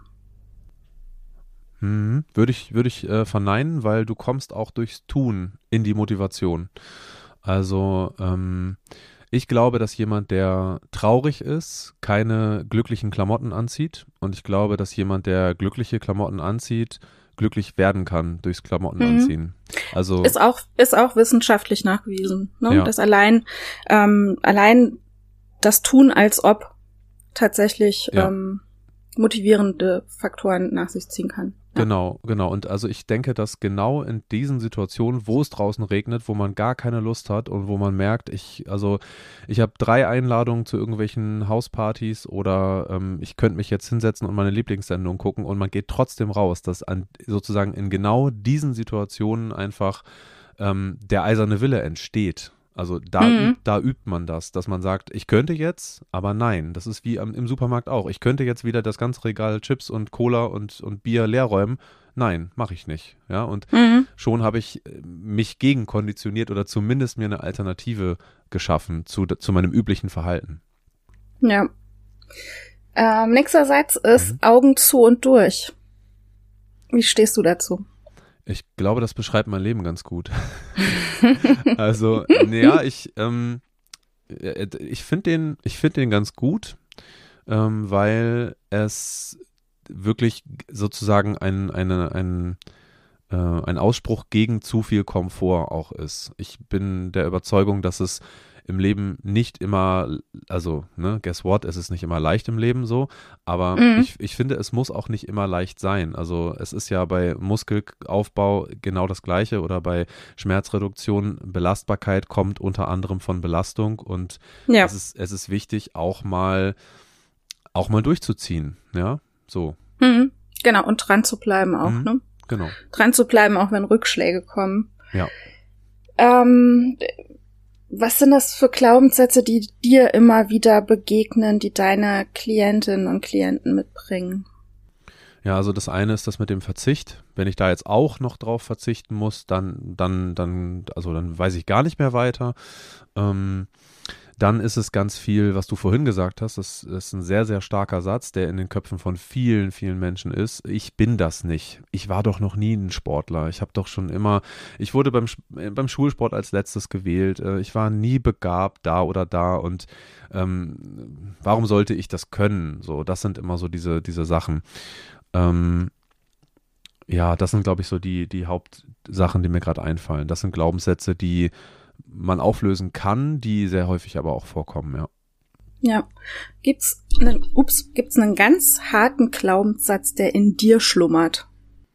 Hm, würde ich, würde ich äh, verneinen, weil du kommst auch durchs Tun in die Motivation. Also ähm, ich glaube, dass jemand, der traurig ist, keine glücklichen Klamotten anzieht. Und ich glaube, dass jemand, der glückliche Klamotten anzieht, glücklich werden kann durchs Klamotten mhm. anziehen. Also
ist auch ist auch wissenschaftlich nachgewiesen, ne? Ja. Dass allein ähm, allein das Tun als ob tatsächlich ja. ähm, motivierende Faktoren nach sich ziehen kann. Ja.
Genau, genau. Und also ich denke, dass genau in diesen Situationen, wo es draußen regnet, wo man gar keine Lust hat und wo man merkt, ich, also ich habe drei Einladungen zu irgendwelchen Hauspartys oder ähm, ich könnte mich jetzt hinsetzen und meine Lieblingssendung gucken und man geht trotzdem raus, dass an, sozusagen in genau diesen Situationen einfach ähm, der eiserne Wille entsteht. Also da, mhm. übt, da übt man das, dass man sagt, ich könnte jetzt, aber nein. Das ist wie am, im Supermarkt auch. Ich könnte jetzt wieder das ganze Regal Chips und Cola und, und Bier leer räumen. Nein, mache ich nicht. Ja, und mhm. schon habe ich mich gegenkonditioniert oder zumindest mir eine Alternative geschaffen zu, zu meinem üblichen Verhalten.
Ja. Ähm, nächster Satz ist mhm. Augen zu und durch. Wie stehst du dazu?
Ich glaube, das beschreibt mein Leben ganz gut. Also, naja, ich, ähm, ich finde den, ich finde den ganz gut, ähm, weil es wirklich sozusagen ein, eine, ein, äh, ein Ausspruch gegen zu viel Komfort auch ist. Ich bin der Überzeugung, dass es im Leben nicht immer, also, ne, guess what, es ist nicht immer leicht im Leben so, aber mhm. ich, ich finde, es muss auch nicht immer leicht sein. Also es ist ja bei Muskelaufbau genau das Gleiche oder bei Schmerzreduktion, Belastbarkeit kommt unter anderem von Belastung und ja. es ist, es ist wichtig, auch mal, auch mal durchzuziehen, ja, so.
Mhm. Genau, und dran zu bleiben auch, mhm. ne?
Genau.
Dran zu bleiben, auch wenn Rückschläge kommen.
Ja.
Ähm, Was sind das für Glaubenssätze, die dir immer wieder begegnen, die deine Klientinnen und Klienten mitbringen?
Ja, also das eine ist das mit dem Verzicht. Wenn ich da jetzt auch noch drauf verzichten muss, dann, dann, dann, also dann weiß ich gar nicht mehr weiter. Ähm, dann ist es ganz viel, was du vorhin gesagt hast, das ist ein sehr, sehr starker Satz, der in den Köpfen von vielen, vielen Menschen ist. Ich bin das nicht. Ich war doch noch nie ein Sportler. Ich habe doch schon immer, ich wurde beim, beim Schulsport als letztes gewählt. Ich war nie begabt da oder da und ähm, warum sollte ich das können? So, das sind immer so diese, diese Sachen. Ähm, ja, das sind, glaube ich, so die, die Hauptsachen, die mir gerade einfallen. Das sind Glaubenssätze, die man auflösen kann, die sehr häufig aber auch vorkommen, ja.
Ja. Gibt's einen, ups, gibt's einen ganz harten Glaubenssatz, der in dir schlummert?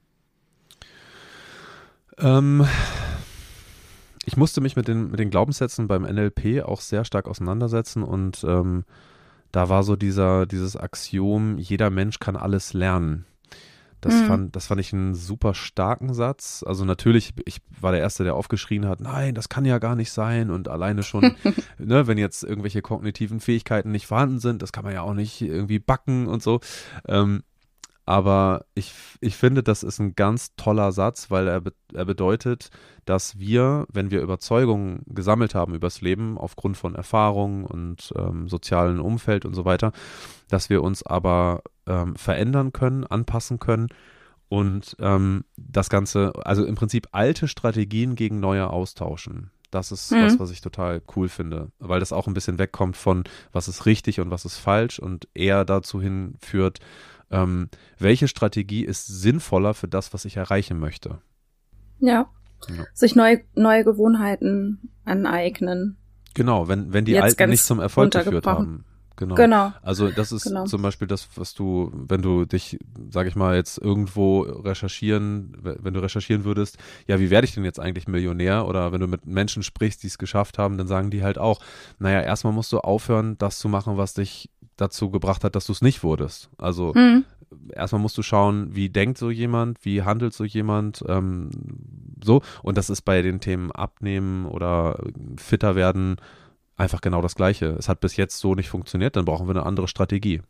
Ähm, ich musste mich mit den, mit den Glaubenssätzen beim N L P auch sehr stark auseinandersetzen und ähm, da war so dieser, dieses Axiom, jeder Mensch kann alles lernen. Das, mhm. fand, das fand ich einen super starken Satz. Also natürlich, ich war der Erste, der aufgeschrien hat, nein, das kann ja gar nicht sein und alleine schon, ne, wenn jetzt irgendwelche kognitiven Fähigkeiten nicht vorhanden sind, das kann man ja auch nicht irgendwie backen und so. Ähm, aber ich, ich finde, das ist ein ganz toller Satz, weil er, be- er bedeutet, dass wir, wenn wir Überzeugungen gesammelt haben übers Leben, aufgrund von Erfahrungen und ähm, sozialen Umfeld und so weiter, dass wir uns aber ähm, verändern können, anpassen können und ähm, das Ganze, also im Prinzip alte Strategien gegen neue austauschen. Das ist mhm. was, was ich total cool finde, weil das auch ein bisschen wegkommt von, was ist richtig und was ist falsch und eher dazu hinführt, ähm, welche Strategie ist sinnvoller für das, was ich erreichen möchte.
Ja. Ja. Sich neue, neue Gewohnheiten aneignen.
Genau, wenn, wenn die Jetzt alten nicht zum Erfolg geführt haben. Genau. genau. Also das ist genau. zum Beispiel das, was du, wenn du dich, sage ich mal, jetzt irgendwo recherchieren, wenn du recherchieren würdest, ja, wie werde ich denn jetzt eigentlich Millionär? Oder wenn du mit Menschen sprichst, die es geschafft haben, dann sagen die halt auch, naja, erstmal musst du aufhören, das zu machen, was dich dazu gebracht hat, dass du es nicht wurdest. Also mhm. erstmal musst du schauen, wie denkt so jemand, wie handelt so jemand, ähm, so. Und das ist bei den Themen Abnehmen oder fitter werden einfach genau das Gleiche. Es hat bis jetzt so nicht funktioniert, dann brauchen wir eine andere Strategie.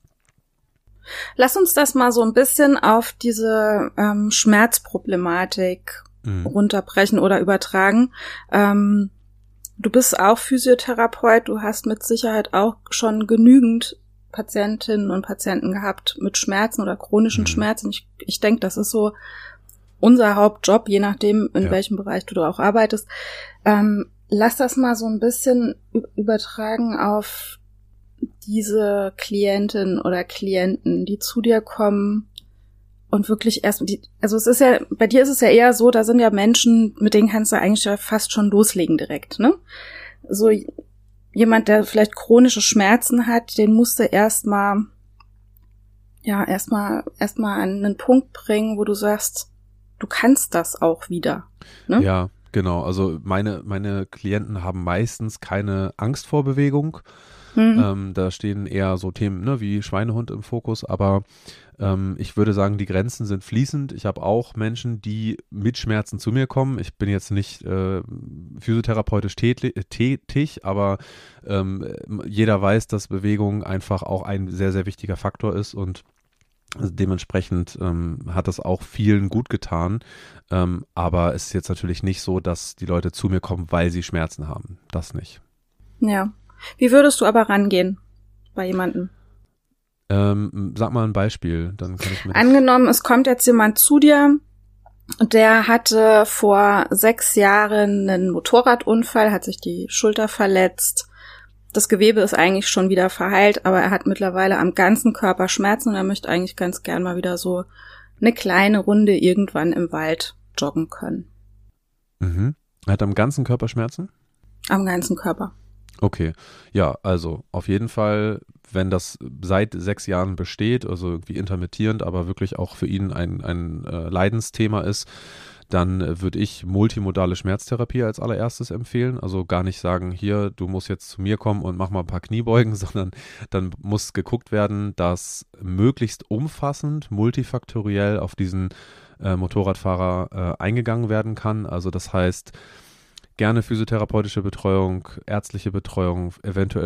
Lass uns das mal so ein bisschen auf diese ähm, Schmerzproblematik mhm. runterbrechen oder übertragen. Ähm, du bist auch Physiotherapeut, du hast mit Sicherheit auch schon genügend Patientinnen und Patienten gehabt mit Schmerzen oder chronischen mhm. Schmerzen. Ich, ich denke, das ist so unser Hauptjob, je nachdem, in ja. welchem Bereich du da auch arbeitest. Ähm, lass das mal so ein bisschen übertragen auf diese Klientinnen oder Klienten, die zu dir kommen und wirklich erst, die, also es ist ja, bei dir ist es ja eher so, da sind ja Menschen, mit denen kannst du eigentlich ja fast schon loslegen direkt, ne? So jemand, der vielleicht chronische Schmerzen hat, den musst du erstmal, ja, erstmal, erstmal an einen Punkt bringen, wo du sagst, du kannst das auch wieder, ne?
Ja, genau. Also meine, meine Klienten haben meistens keine Angst vor Bewegung. Mhm. Ähm, da stehen eher so Themen, ne, wie Schweinehund im Fokus, aber ähm, ich würde sagen, die Grenzen sind fließend. Ich habe auch Menschen, die mit Schmerzen zu mir kommen. Ich bin jetzt nicht äh, physiotherapeutisch tätli- tätig, aber ähm, jeder weiß, dass Bewegung einfach auch ein sehr, sehr wichtiger Faktor ist und dementsprechend ähm, hat das auch vielen gut getan, ähm, aber es ist jetzt natürlich nicht so, dass die Leute zu mir kommen, weil sie Schmerzen haben. Das nicht.
Ja. Wie würdest du aber rangehen bei jemandem?
Ähm, sag mal ein Beispiel, dann kann ich mir das
Angenommen, es kommt jetzt jemand zu dir, der hatte vor sechs Jahren einen Motorradunfall, hat sich die Schulter verletzt. Das Gewebe ist eigentlich schon wieder verheilt, aber er hat mittlerweile am ganzen Körper Schmerzen und er möchte eigentlich ganz gern mal wieder so eine kleine Runde irgendwann im Wald joggen können.
Mhm. Er hat am ganzen Körper Schmerzen?
Am ganzen Körper.
Okay, ja, also auf jeden Fall, wenn das seit sechs Jahren besteht, also irgendwie intermittierend, aber wirklich auch für ihn ein, ein äh, Leidensthema ist, dann äh, würde ich multimodale Schmerztherapie als allererstes empfehlen. Also gar nicht sagen, hier, du musst jetzt zu mir kommen und mach mal ein paar Kniebeugen, sondern dann muss geguckt werden, dass möglichst umfassend, multifaktoriell auf diesen äh, Motorradfahrer äh, eingegangen werden kann. Also das heißt, gerne physiotherapeutische Betreuung, ärztliche Betreuung, eventuell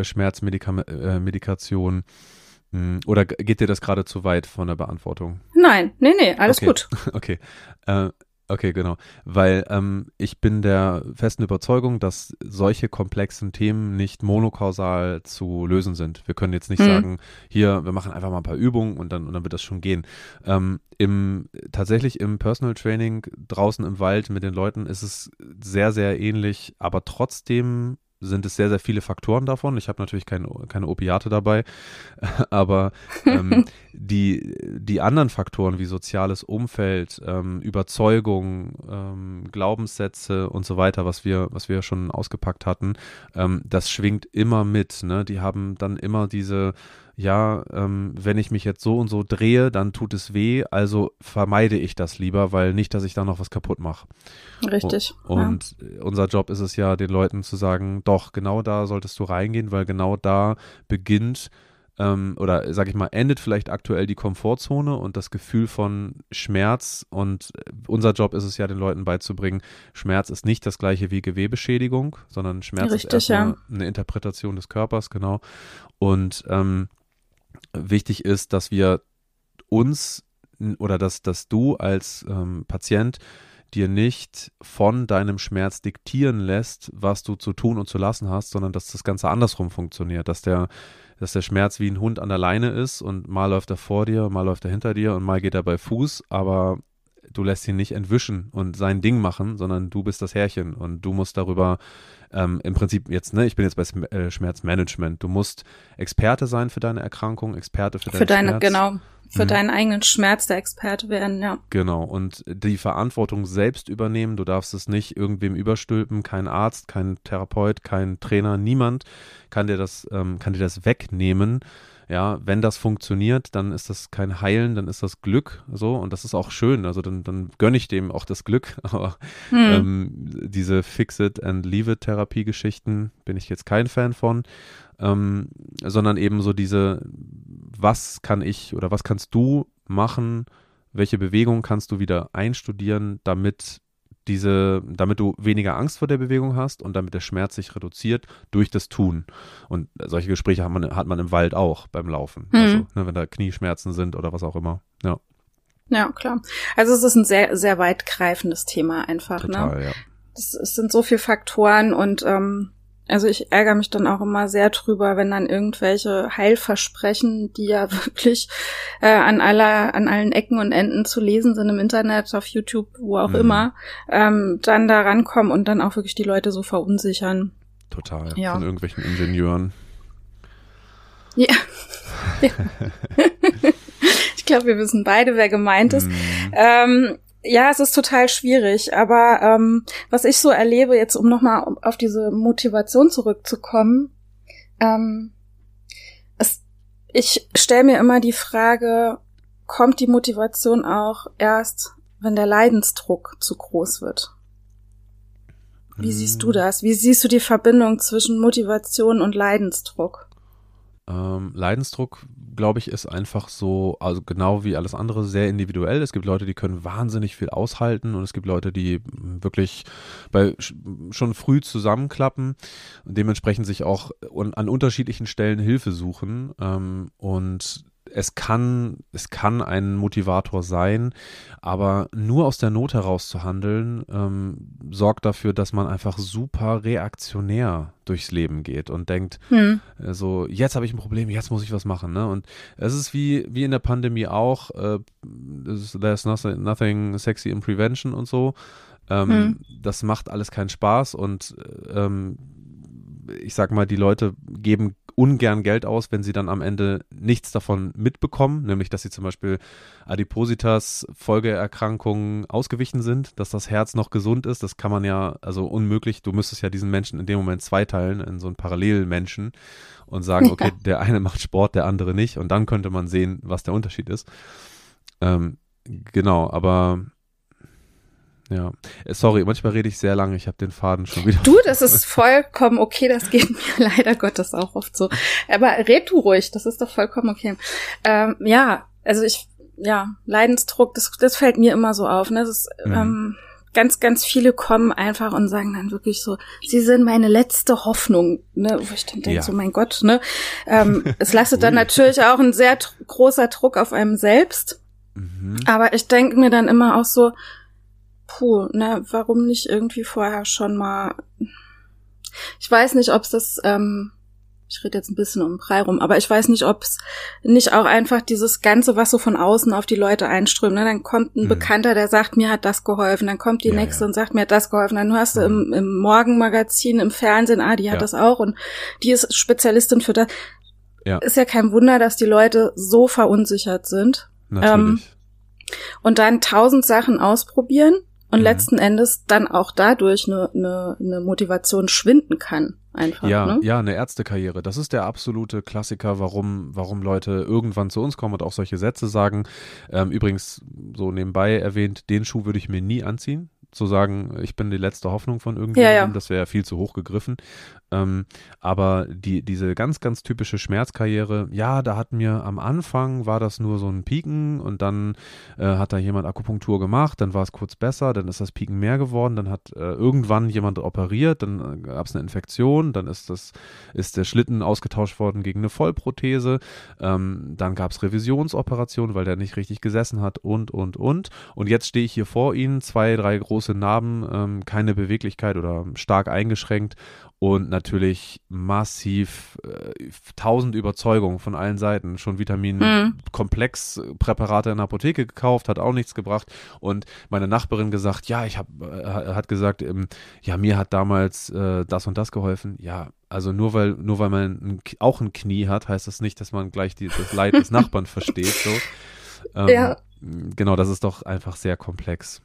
Schmerzmedikation. Äh, oder geht dir das gerade zu weit von der Beantwortung?
Nein, nee, nee, alles
okay.
gut.
Okay, äh, okay, genau. Weil ähm, ich bin der festen Überzeugung, dass solche komplexen Themen nicht monokausal zu lösen sind. Wir können jetzt nicht hm. sagen, hier, wir machen einfach mal ein paar Übungen und dann, und dann wird das schon gehen. Ähm, im, tatsächlich im Personal Training draußen im Wald mit den Leuten ist es sehr, sehr ähnlich, aber trotzdem sind es sehr, sehr viele Faktoren davon. Ich habe natürlich kein, keine Opiate dabei, aber ähm, die, die anderen Faktoren wie soziales Umfeld, ähm, Überzeugung, ähm, Glaubenssätze und so weiter, was wir, was wir schon ausgepackt hatten, ähm, das schwingt immer mit. Ne? Die haben dann immer diese, ja, ähm, wenn ich mich jetzt so und so drehe, dann tut es weh, also vermeide ich das lieber, weil nicht, dass ich da noch was kaputt mache.
Richtig.
Und ja. unser Job ist es ja, den Leuten zu sagen, doch, genau da solltest du reingehen, weil genau da beginnt ähm, oder sag ich mal, endet vielleicht aktuell die Komfortzone und das Gefühl von Schmerz und unser Job ist es ja, den Leuten beizubringen, Schmerz ist nicht das gleiche wie Gewebeschädigung, sondern Schmerz
Richtig,
ist erstmal
ja.
eine Interpretation des Körpers, genau. Und ähm, wichtig ist, dass wir uns oder dass, dass du als ähm, Patient dir nicht von deinem Schmerz diktieren lässt, was du zu tun und zu lassen hast, sondern dass das Ganze andersrum funktioniert, dass der dass der Schmerz wie ein Hund an der Leine ist und mal läuft er vor dir, mal läuft er hinter dir und mal geht er bei Fuß, aber du lässt ihn nicht entwischen und sein Ding machen, sondern du bist das Härchen und du musst darüber ähm, im Prinzip jetzt, ne, ich bin jetzt bei Sm- äh, Schmerzmanagement, du musst Experte sein für deine Erkrankung, Experte für deinen
Für deine,
Schmerz.
genau, für
Mhm.
deinen eigenen Schmerz der Experte werden, ja.
Genau, und die Verantwortung selbst übernehmen, du darfst es nicht irgendwem überstülpen, kein Arzt, kein Therapeut, kein Trainer, niemand kann dir das, ähm, kann dir das wegnehmen. Ja, wenn das funktioniert, dann ist das kein Heilen, dann ist das Glück, so, und das ist auch schön, also dann, dann gönne ich dem auch das Glück, aber
Hm.
ähm, diese Fix-it-and-leave-it-Therapie-Geschichten bin ich jetzt kein Fan von, ähm, sondern eben so diese, was kann ich oder was kannst du machen, welche Bewegung kannst du wieder einstudieren, damit diese, damit du weniger Angst vor der Bewegung hast und damit der Schmerz sich reduziert durch das Tun. Und solche Gespräche hat man, hat man im Wald auch beim Laufen.
Mhm.
Also, ne, wenn da Knieschmerzen sind oder was auch immer. Ja,
Ja, klar. Also es ist ein sehr, sehr weitgreifendes Thema einfach,
total,
ne?
ja.
Es, es sind so viele Faktoren und ähm, also ich ärgere mich dann auch immer sehr drüber, wenn dann irgendwelche Heilversprechen, die ja wirklich äh, an aller, an allen Ecken und Enden zu lesen sind im Internet, auf YouTube, wo auch
Mhm.
immer, ähm, dann da rankommen und dann auch wirklich die Leute so verunsichern.
Total.
Ja.
Von irgendwelchen Ingenieuren.
Ja. Ja. Ich glaube, wir wissen beide, wer gemeint ist.
Mhm.
Ähm, ja, es ist total schwierig, aber ähm, was ich so erlebe, jetzt um nochmal auf diese Motivation zurückzukommen, ähm, es, ich stelle mir immer die Frage, kommt die Motivation auch erst, wenn der Leidensdruck zu groß wird? Wie
Mhm.
siehst du das? Wie siehst du die Verbindung zwischen Motivation und Leidensdruck?
Ähm, Leidensdruck, glaube ich, ist einfach so, also genau wie alles andere, sehr individuell. Es gibt Leute, die können wahnsinnig viel aushalten und es gibt Leute, die wirklich bei schon früh zusammenklappen und dementsprechend sich auch an unterschiedlichen Stellen Hilfe suchen. Ähm, und es kann, es kann ein Motivator sein, aber nur aus der Not heraus zu handeln, ähm, sorgt dafür, dass man einfach super reaktionär durchs Leben geht und denkt,
Hm.
äh, so, jetzt habe ich ein Problem, jetzt muss ich was machen. Ne? Und es ist wie, wie in der Pandemie auch, äh, there's nothing, nothing sexy in prevention und so. Ähm,
Hm.
Das macht alles keinen Spaß und ähm, ich sag mal, die Leute geben ungern Geld aus, wenn sie dann am Ende nichts davon mitbekommen, nämlich dass sie zum Beispiel Adipositas, Folgeerkrankungen ausgewichen sind, dass das Herz noch gesund ist, das kann man ja, also unmöglich, du müsstest ja diesen Menschen in dem Moment zweiteilen in so einen Parallelmenschen und sagen, okay,
Ja.
der eine macht Sport, der andere nicht und dann könnte man sehen, was der Unterschied ist. Ähm, genau, aber ja, sorry, manchmal rede ich sehr lange, ich habe den Faden schon wieder.
Du, das ist vollkommen okay, das geht mir leider Gottes auch oft so. Aber red du ruhig, das ist doch vollkommen okay. Ähm, ja, also ich, ja, Leidensdruck, das, das fällt mir immer so auf, ne? Das ist,
Mhm.
ähm, ganz, ganz viele kommen einfach und sagen dann wirklich so, sie sind meine letzte Hoffnung, ne? Wo ich dann denke,
Ja.
so mein Gott, ne? Ähm, es lastet dann
Ui.
natürlich auch ein sehr tr- großer Druck auf einem selbst.
Mhm.
Aber ich denke mir dann immer auch so, puh, ne, warum nicht irgendwie vorher schon mal, ich weiß nicht, ob es das, ähm, ich rede jetzt ein bisschen um den Brei rum, aber ich weiß nicht, ob es nicht auch einfach dieses Ganze, was so von außen auf die Leute einströmt, ne, dann kommt ein
Mhm.
Bekannter, der sagt, mir hat das geholfen, dann kommt die
Ja,
nächste
ja.
und sagt, mir hat das geholfen, dann hörst du
Mhm.
im, im Morgenmagazin, im Fernsehen, ah, die hat
Ja.
das auch und die ist Spezialistin für das.
Ja.
Ist ja kein Wunder, dass die Leute so verunsichert sind
Natürlich.
und dann tausend Sachen ausprobieren und
Mhm.
letzten Endes dann auch dadurch eine, eine, eine Motivation schwinden kann. Einfach,
Ja,
ne?
ja, eine Ärztekarriere. Das ist der absolute Klassiker, warum, warum Leute irgendwann zu uns kommen und auch solche Sätze sagen. Ähm, übrigens, so nebenbei erwähnt, den Schuh würde ich mir nie anziehen. Zu sagen, ich bin die letzte Hoffnung von irgendjemandem,
Ja, ja.
das wäre viel zu hoch gegriffen. Ähm, aber die, diese ganz, ganz typische Schmerzkarriere, ja, da hat mir am Anfang war das nur so ein Pieken und dann äh, hat da jemand Akupunktur gemacht, dann war es kurz besser, dann ist das Pieken mehr geworden, dann hat äh, irgendwann jemand operiert, dann äh, gab es eine Infektion, dann ist das, ist der Schlitten ausgetauscht worden gegen eine Vollprothese, ähm, dann gab es Revisionsoperationen, weil der nicht richtig gesessen hat und, und, und. Und jetzt stehe ich hier vor Ihnen, zwei, drei große Narben, ähm, keine Beweglichkeit oder stark eingeschränkt. Und natürlich massiv äh, tausend Überzeugungen von allen Seiten, schon Vitamin-Komplex-Präparate in der Apotheke gekauft, hat auch nichts gebracht und meine Nachbarin gesagt, ja, ich habe, äh, hat gesagt, ähm, ja, mir hat damals äh, das und das geholfen, ja, also nur weil, nur weil man ein, auch ein Knie hat, heißt das nicht, dass man gleich die, das Leid des Nachbarn versteht, so. Ähm, ja. Genau, das ist doch einfach sehr komplex.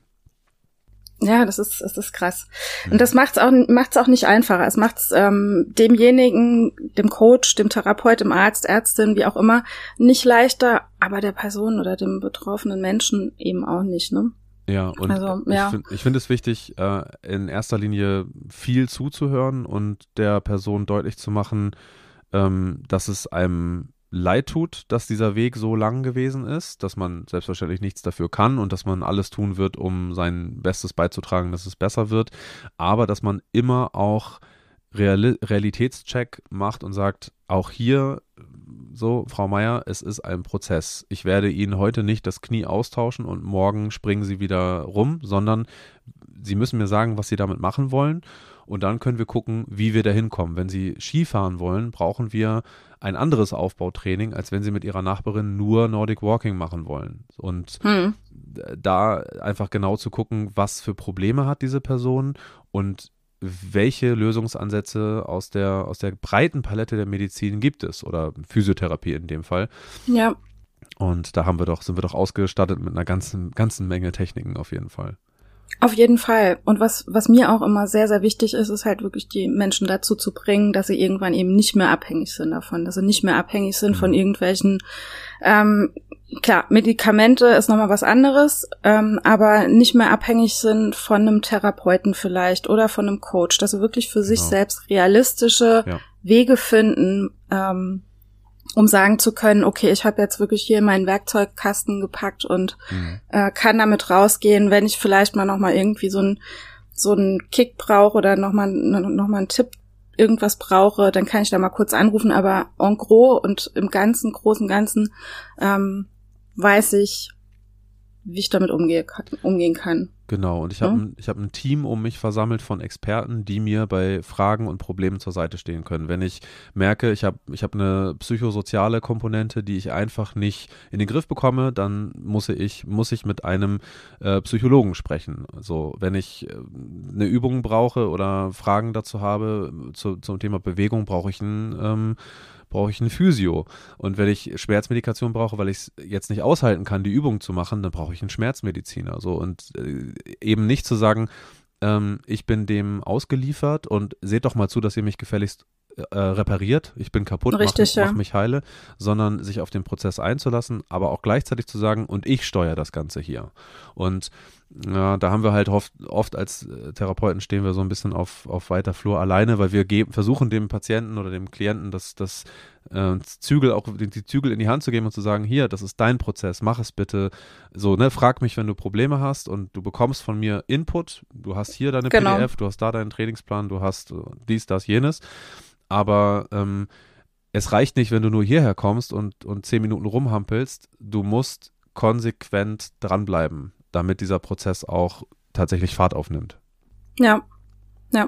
Ja, das ist, das ist krass. Und das macht's auch, macht's auch nicht einfacher. Es macht's ähm, demjenigen, dem Coach, dem Therapeut, dem Arzt, Ärztin, wie auch immer, nicht leichter, aber der Person oder dem betroffenen Menschen eben auch nicht, ne?
Ja, und
also,
ich
ja.
finde ich find es wichtig, äh, in erster Linie viel zuzuhören und der Person deutlich zu machen, ähm, dass es einem leid tut, dass dieser Weg so lang gewesen ist, dass man selbstverständlich nichts dafür kann und dass man alles tun wird, um sein Bestes beizutragen, dass es besser wird, aber dass man immer auch Real- Realitätscheck macht und sagt, auch hier, so, Frau Meier, es ist ein Prozess. Ich werde Ihnen heute nicht das Knie austauschen und morgen springen Sie wieder rum, sondern Sie müssen mir sagen, was Sie damit machen wollen. Und dann können wir gucken, wie wir da hinkommen. Wenn Sie Skifahren wollen, brauchen wir ein anderes Aufbautraining, als wenn Sie mit Ihrer Nachbarin nur Nordic Walking machen wollen. Und hm. da einfach genau zu gucken, was für Probleme hat diese Person und welche Lösungsansätze aus der, aus der breiten Palette der Medizin gibt es oder Physiotherapie in dem Fall.
Ja.
Und da haben wir doch, sind wir doch ausgestattet mit einer ganzen, ganzen Menge Techniken auf jeden Fall.
Auf jeden Fall. Und was, was mir auch immer sehr, sehr wichtig ist, ist halt wirklich die Menschen dazu zu bringen, dass sie irgendwann eben nicht mehr abhängig sind davon, dass sie nicht mehr abhängig sind mhm. von irgendwelchen, ähm, klar, Medikamente ist nochmal was anderes, ähm, aber nicht mehr abhängig sind von einem Therapeuten vielleicht oder von einem Coach, dass sie wirklich für genau. sich selbst realistische ja. Wege finden, ähm, um sagen zu können, okay, ich habe jetzt wirklich hier meinen Werkzeugkasten gepackt und mhm. äh, kann damit rausgehen, wenn ich vielleicht mal nochmal irgendwie so einen so einen Kick brauche oder nochmal noch mal einen Tipp, irgendwas brauche, dann kann ich da mal kurz anrufen, aber en gros und im ganzen, großen Ganzen ähm, weiß ich, wie ich damit umgehe, umgehen kann.
Genau, und ich habe ein, ich hab ein Team um mich versammelt von Experten, die mir bei Fragen und Problemen zur Seite stehen können. Wenn ich merke, ich habe ich hab eine psychosoziale Komponente, die ich einfach nicht in den Griff bekomme, dann muss ich, muss ich mit einem äh, Psychologen sprechen. Also wenn ich äh, eine Übung brauche oder Fragen dazu habe zu, zum Thema Bewegung, brauche ich einen ähm, brauche ich eine Physio. Und wenn ich Schmerzmedikation brauche, weil ich es jetzt nicht aushalten kann, die Übung zu machen, dann brauche ich einen Schmerzmediziner. So, und äh, eben nicht zu sagen, ähm, ich bin dem ausgeliefert und seht doch mal zu, dass ihr mich gefälligst äh, repariert, ich bin kaputt,
Richtig,
mach,
ja.
mach mich heile, sondern sich auf den Prozess einzulassen, aber auch gleichzeitig zu sagen, und ich steuere das Ganze hier. Und ja, da haben wir halt oft, oft als Therapeuten stehen wir so ein bisschen auf, auf weiter Flur alleine, weil wir geben, versuchen dem Patienten oder dem Klienten das, das äh, Zügel auch die, die Zügel in die Hand zu geben und zu sagen, hier, das ist dein Prozess, mach es bitte. So, ne, frag mich, wenn du Probleme hast und du bekommst von mir Input, du hast hier deine genau. P D F, du hast da deinen Trainingsplan, du hast dies, das, jenes. Aber ähm, es reicht nicht, wenn du nur hierher kommst und, und zehn Minuten rumhampelst, du musst konsequent dranbleiben, damit dieser Prozess auch tatsächlich Fahrt aufnimmt.
Ja, ja.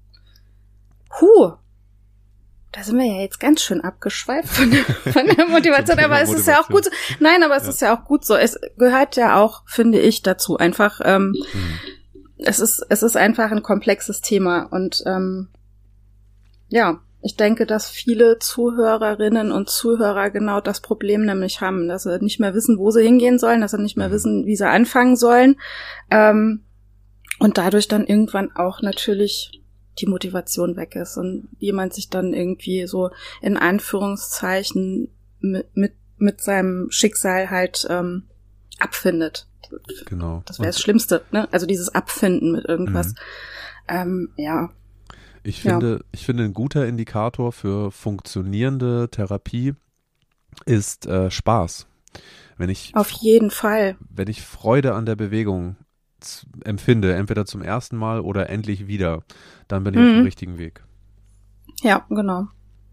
Huh, da sind wir ja jetzt ganz schön abgeschweift von der, von der Motivation, aber es Motivation. ist ja auch gut so. Nein, aber es ja. ist ja auch gut so. Es gehört ja auch, finde ich, dazu. Einfach, ähm, mhm. es ist, es ist einfach ein komplexes Thema und ähm, ja, ich denke, dass viele Zuhörerinnen und Zuhörer genau das Problem nämlich haben, dass sie nicht mehr wissen, wo sie hingehen sollen, dass sie nicht mehr wissen, wie sie anfangen sollen, ähm, und dadurch dann irgendwann auch natürlich die Motivation weg ist und jemand sich dann irgendwie so in Anführungszeichen mit mit, mit seinem Schicksal halt ähm, abfindet.
Genau.
Das wäre das Schlimmste, ne? Also dieses Abfinden mit irgendwas. Mhm. Ähm, ja.
Ich finde, ja. ich finde, ein guter Indikator für funktionierende Therapie ist äh, Spaß. Wenn ich
auf jeden Fall.
Wenn ich Freude an der Bewegung z- empfinde, entweder zum ersten Mal oder endlich wieder, dann bin ich mhm. auf dem richtigen Weg.
Ja, genau.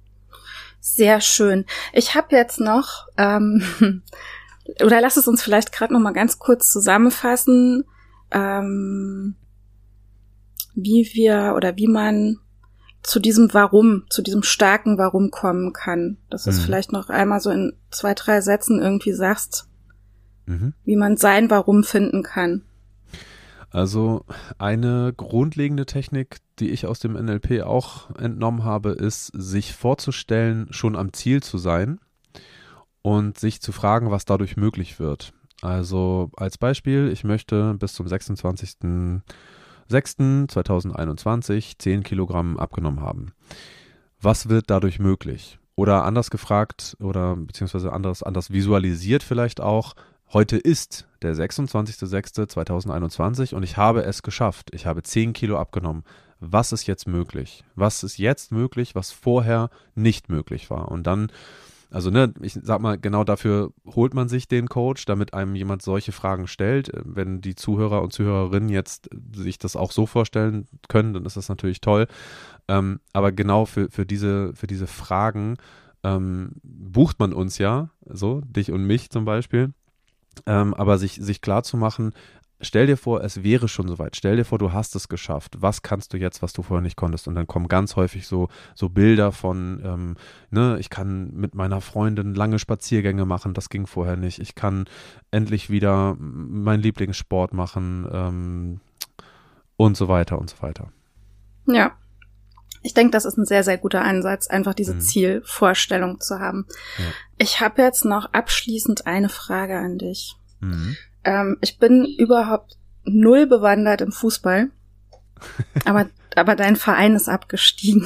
Sehr schön. Ich habe jetzt noch, ähm, oder lass es uns vielleicht gerade noch mal ganz kurz zusammenfassen, ähm, wie wir oder wie man zu diesem Warum, zu diesem starken Warum kommen kann. Dass du es
Mhm.
vielleicht noch einmal so in zwei, drei Sätzen irgendwie sagst,
Mhm.
wie man sein Warum finden kann.
Also eine grundlegende Technik, die ich aus dem N L P auch entnommen habe, ist, sich vorzustellen, schon am Ziel zu sein und sich zu fragen, was dadurch möglich wird. Also als Beispiel, ich möchte bis zum sechsundzwanzigsten sechsten zweitausendeinundzwanzig zehn Kilogramm abgenommen haben. Was wird dadurch möglich? Oder anders gefragt oder beziehungsweise anders, anders visualisiert vielleicht auch, heute ist der sechsundzwanzigster sechster zweitausendeinundzwanzig und ich habe es geschafft. Ich habe zehn Kilo abgenommen. Was ist jetzt möglich? Was ist jetzt möglich, was vorher nicht möglich war? Und dann, also ne, ich sag mal, genau dafür holt man sich den Coach, damit einem jemand solche Fragen stellt. Wenn die Zuhörer und Zuhörerinnen jetzt sich das auch so vorstellen können, dann ist das natürlich toll. Ähm, aber genau für, für, diese, für diese Fragen ähm, bucht man uns ja, so, dich und mich zum Beispiel. Ähm, aber sich, sich klar zu machen, stell dir vor, es wäre schon soweit. Stell dir vor, du hast es geschafft. Was kannst du jetzt, was du vorher nicht konntest? Und dann kommen ganz häufig so, so Bilder von, ähm, ne, ich kann mit meiner Freundin lange Spaziergänge machen, das ging vorher nicht. Ich kann endlich wieder meinen Lieblingssport machen ähm, und so weiter und so weiter.
Ja. Ich denke, das ist ein sehr, sehr guter Ansatz, einfach diese
Mhm.
Zielvorstellung zu haben.
Ja.
Ich habe jetzt noch abschließend eine Frage an dich.
Mhm.
Ähm, ich bin überhaupt null bewandert im Fußball, aber, aber dein Verein ist abgestiegen.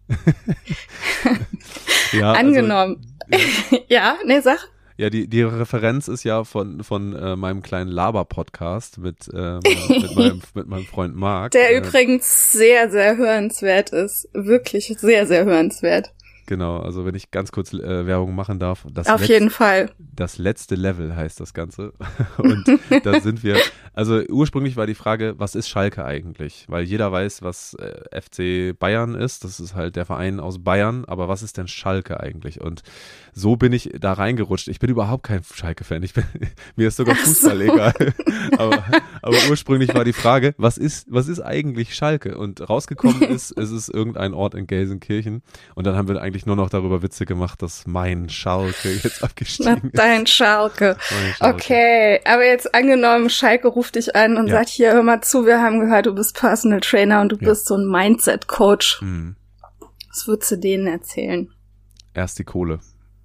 Ja,
Angenommen.
Also,
Ja, nee, sag.
ja, die, die Referenz ist ja von, von äh, meinem kleinen Laber-Podcast mit, ähm, mit, meinem, mit meinem Freund Marc.
Der
äh,
übrigens sehr, sehr hörenswert ist. Wirklich sehr, sehr hörenswert.
Genau, also wenn ich ganz kurz äh, Werbung machen darf. Das
Auf
Letz-
jeden Fall.
Das letzte Level heißt das Ganze. Und da sind wir, also ursprünglich war die Frage, was ist Schalke eigentlich? Weil jeder weiß, was äh, F C Bayern ist. Das ist halt der Verein aus Bayern. Aber was ist denn Schalke eigentlich? Und so bin ich da reingerutscht. Ich bin überhaupt kein Schalke-Fan. Ich bin, mir ist sogar Fußball
Ach so.
egal. aber, aber ursprünglich war die Frage, was ist, was ist eigentlich Schalke? Und rausgekommen ist, es ist irgendein Ort in Gelsenkirchen. Und dann haben wir eigentlich nur noch darüber Witze gemacht, dass mein Schalke jetzt
Na,
abgestiegen ist.
dein Schalke.
Mein Schalke.
Okay, aber jetzt angenommen, Schalke ruft dich an und
Ja.
sagt, hier, hör mal zu, wir haben gehört, du bist Personal Trainer und du
Ja.
bist so ein Mindset-Coach.
Hm.
Was würdest du denen erzählen?
Erst die Kohle.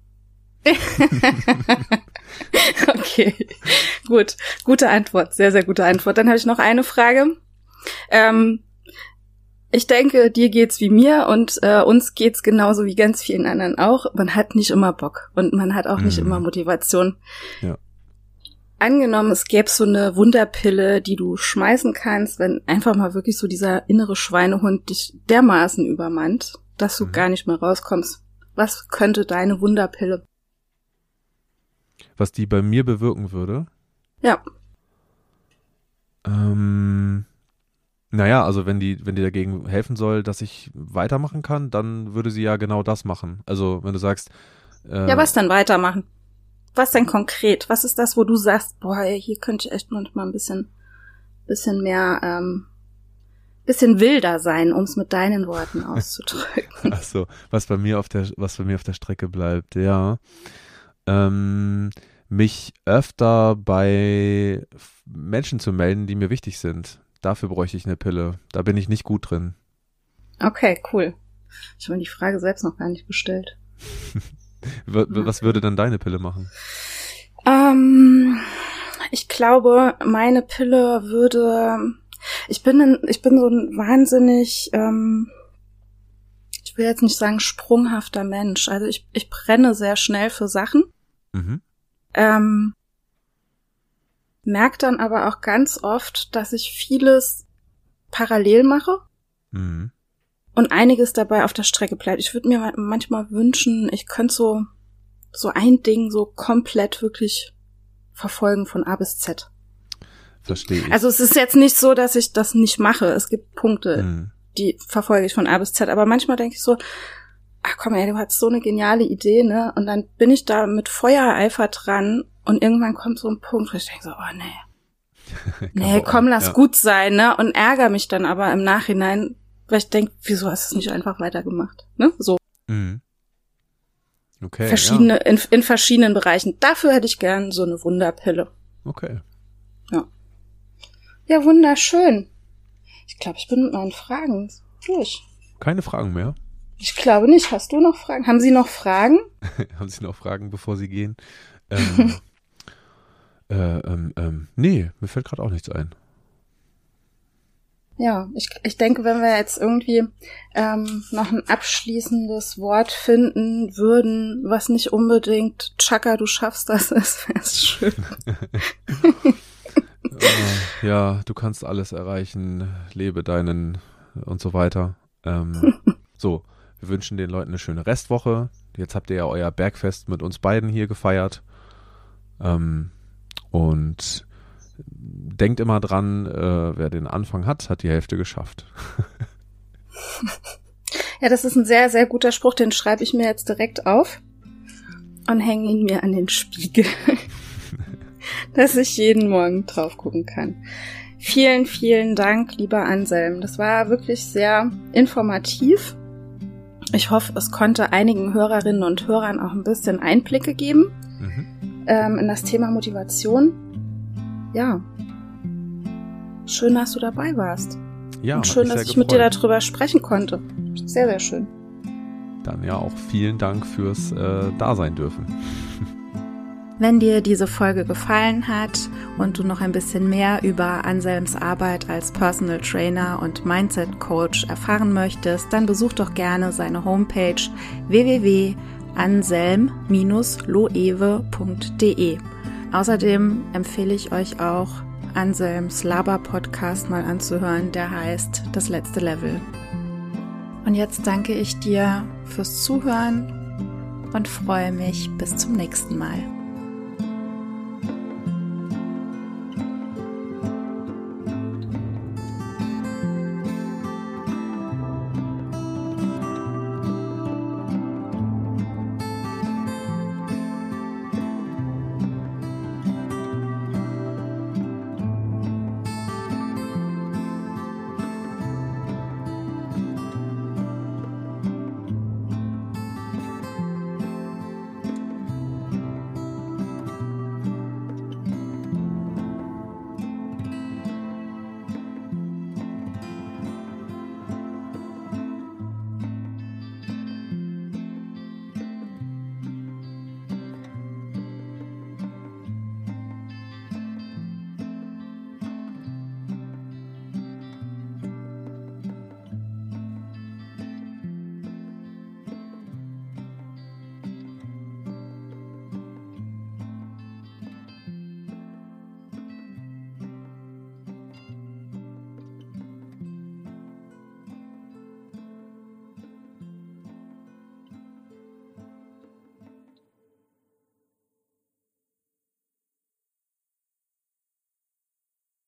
Okay, gut. Gute Antwort, sehr, sehr gute Antwort. Dann habe ich noch eine Frage. Ähm, ich denke, dir geht's wie mir und äh, uns geht's genauso wie ganz vielen anderen auch. Man hat nicht immer Bock und man hat auch nicht
Mhm.
immer Motivation.
Ja.
Angenommen, es gäbe so eine Wunderpille, die du schmeißen kannst, wenn einfach mal wirklich so dieser innere Schweinehund dich dermaßen übermannt, dass du
Mhm.
gar nicht mehr rauskommst. Was könnte deine Wunderpille?
Was die bei mir bewirken würde?
Ja,
Ähm, naja, also wenn die, wenn die dagegen helfen soll, dass ich weitermachen kann, dann würde sie ja genau das machen. Also wenn du sagst, äh,
ja, was dann weitermachen? Was denn konkret? Was ist das, wo du sagst, boah, ey, hier könnte ich echt manchmal ein bisschen, bisschen mehr, ähm, bisschen wilder sein, um es mit deinen Worten auszudrücken.
ach so, was bei mir auf der, was bei mir auf der Strecke bleibt, ja. Ähm, mich öfter bei F- Menschen zu melden, die mir wichtig sind. Dafür bräuchte ich eine Pille. Da bin ich nicht gut drin.
Okay, cool. Ich habe mir die Frage selbst noch gar nicht gestellt.
W- Was würde dann deine Pille machen?
Ähm, ich glaube, meine Pille würde, ich bin ein, ich bin so ein wahnsinnig, ähm, ich will jetzt nicht sagen sprunghafter Mensch. Also ich, ich brenne sehr schnell für Sachen.
Mhm.
Ähm, merke dann aber auch ganz oft, dass ich vieles parallel mache
Mhm.
und einiges dabei auf der Strecke bleibt. Ich würde mir manchmal wünschen, ich könnte so, so ein Ding so komplett wirklich verfolgen von A bis Z.
Verstehe ich.
Also es ist jetzt nicht so, dass ich das nicht mache. Es gibt Punkte,
Mhm.
die verfolge ich von A bis Z. Aber manchmal denke ich so, ach komm, ey, du hast so eine geniale Idee, ne? Und dann bin ich da mit Feuereifer dran und irgendwann kommt so ein Punkt, wo ich denke so, oh nee, nee, komm, lass
ja.
gut sein, ne? Und ärgere mich dann aber im Nachhinein, Weil ich denke, wieso hast du es nicht einfach weitergemacht? Ne? So.
Mhm. Okay.
Verschiedene,
ja.
in, in verschiedenen Bereichen. Dafür hätte ich gern so eine Wunderpille.
Okay.
Ja. Ja, wunderschön. Ich glaube, ich bin mit meinen Fragen durch.
Keine Fragen mehr?
Ich glaube nicht. Hast du noch Fragen? Haben Sie noch Fragen?
Haben Sie noch Fragen, bevor Sie gehen? Ähm, äh, ähm, ähm, nee, mir fällt gerade auch nichts ein.
Ja, ich, ich denke, wenn wir jetzt irgendwie ähm, noch ein abschließendes Wort finden würden, was nicht unbedingt Chaka, du schaffst das ist, wäre es schön.
äh, ja, du kannst alles erreichen, lebe deinen und so weiter. Ähm, so, wir wünschen den Leuten eine schöne Restwoche. Jetzt habt ihr ja euer Bergfest mit uns beiden hier gefeiert. Ähm, und denkt immer dran, äh, wer den Anfang hat, hat die Hälfte geschafft.
Ja, das ist ein sehr, sehr guter Spruch, den schreibe ich mir jetzt direkt auf und hänge ihn mir an den Spiegel, dass ich jeden Morgen drauf gucken kann. Vielen, vielen Dank, lieber Anselm. Das war wirklich sehr informativ. Ich hoffe, es konnte einigen Hörerinnen und Hörern auch ein bisschen Einblicke geben mhm. ähm, in das Thema Motivation. Ja, schön, dass du dabei warst.
Ja,
und schön, dass ich gefreut. mit dir darüber sprechen konnte. Sehr, sehr schön.
Dann ja auch vielen Dank fürs äh, Dasein dürfen.
Wenn dir diese Folge gefallen hat und du noch ein bisschen mehr über Anselms Arbeit als Personal Trainer und Mindset Coach erfahren möchtest, dann besuch doch gerne seine Homepage w w w punkt anselm dash loewe punkt de. Außerdem empfehle ich euch auch, Anselms Laber-Podcast mal anzuhören, der heißt Das letzte Level. Und jetzt danke ich dir fürs Zuhören und freue mich bis zum nächsten Mal.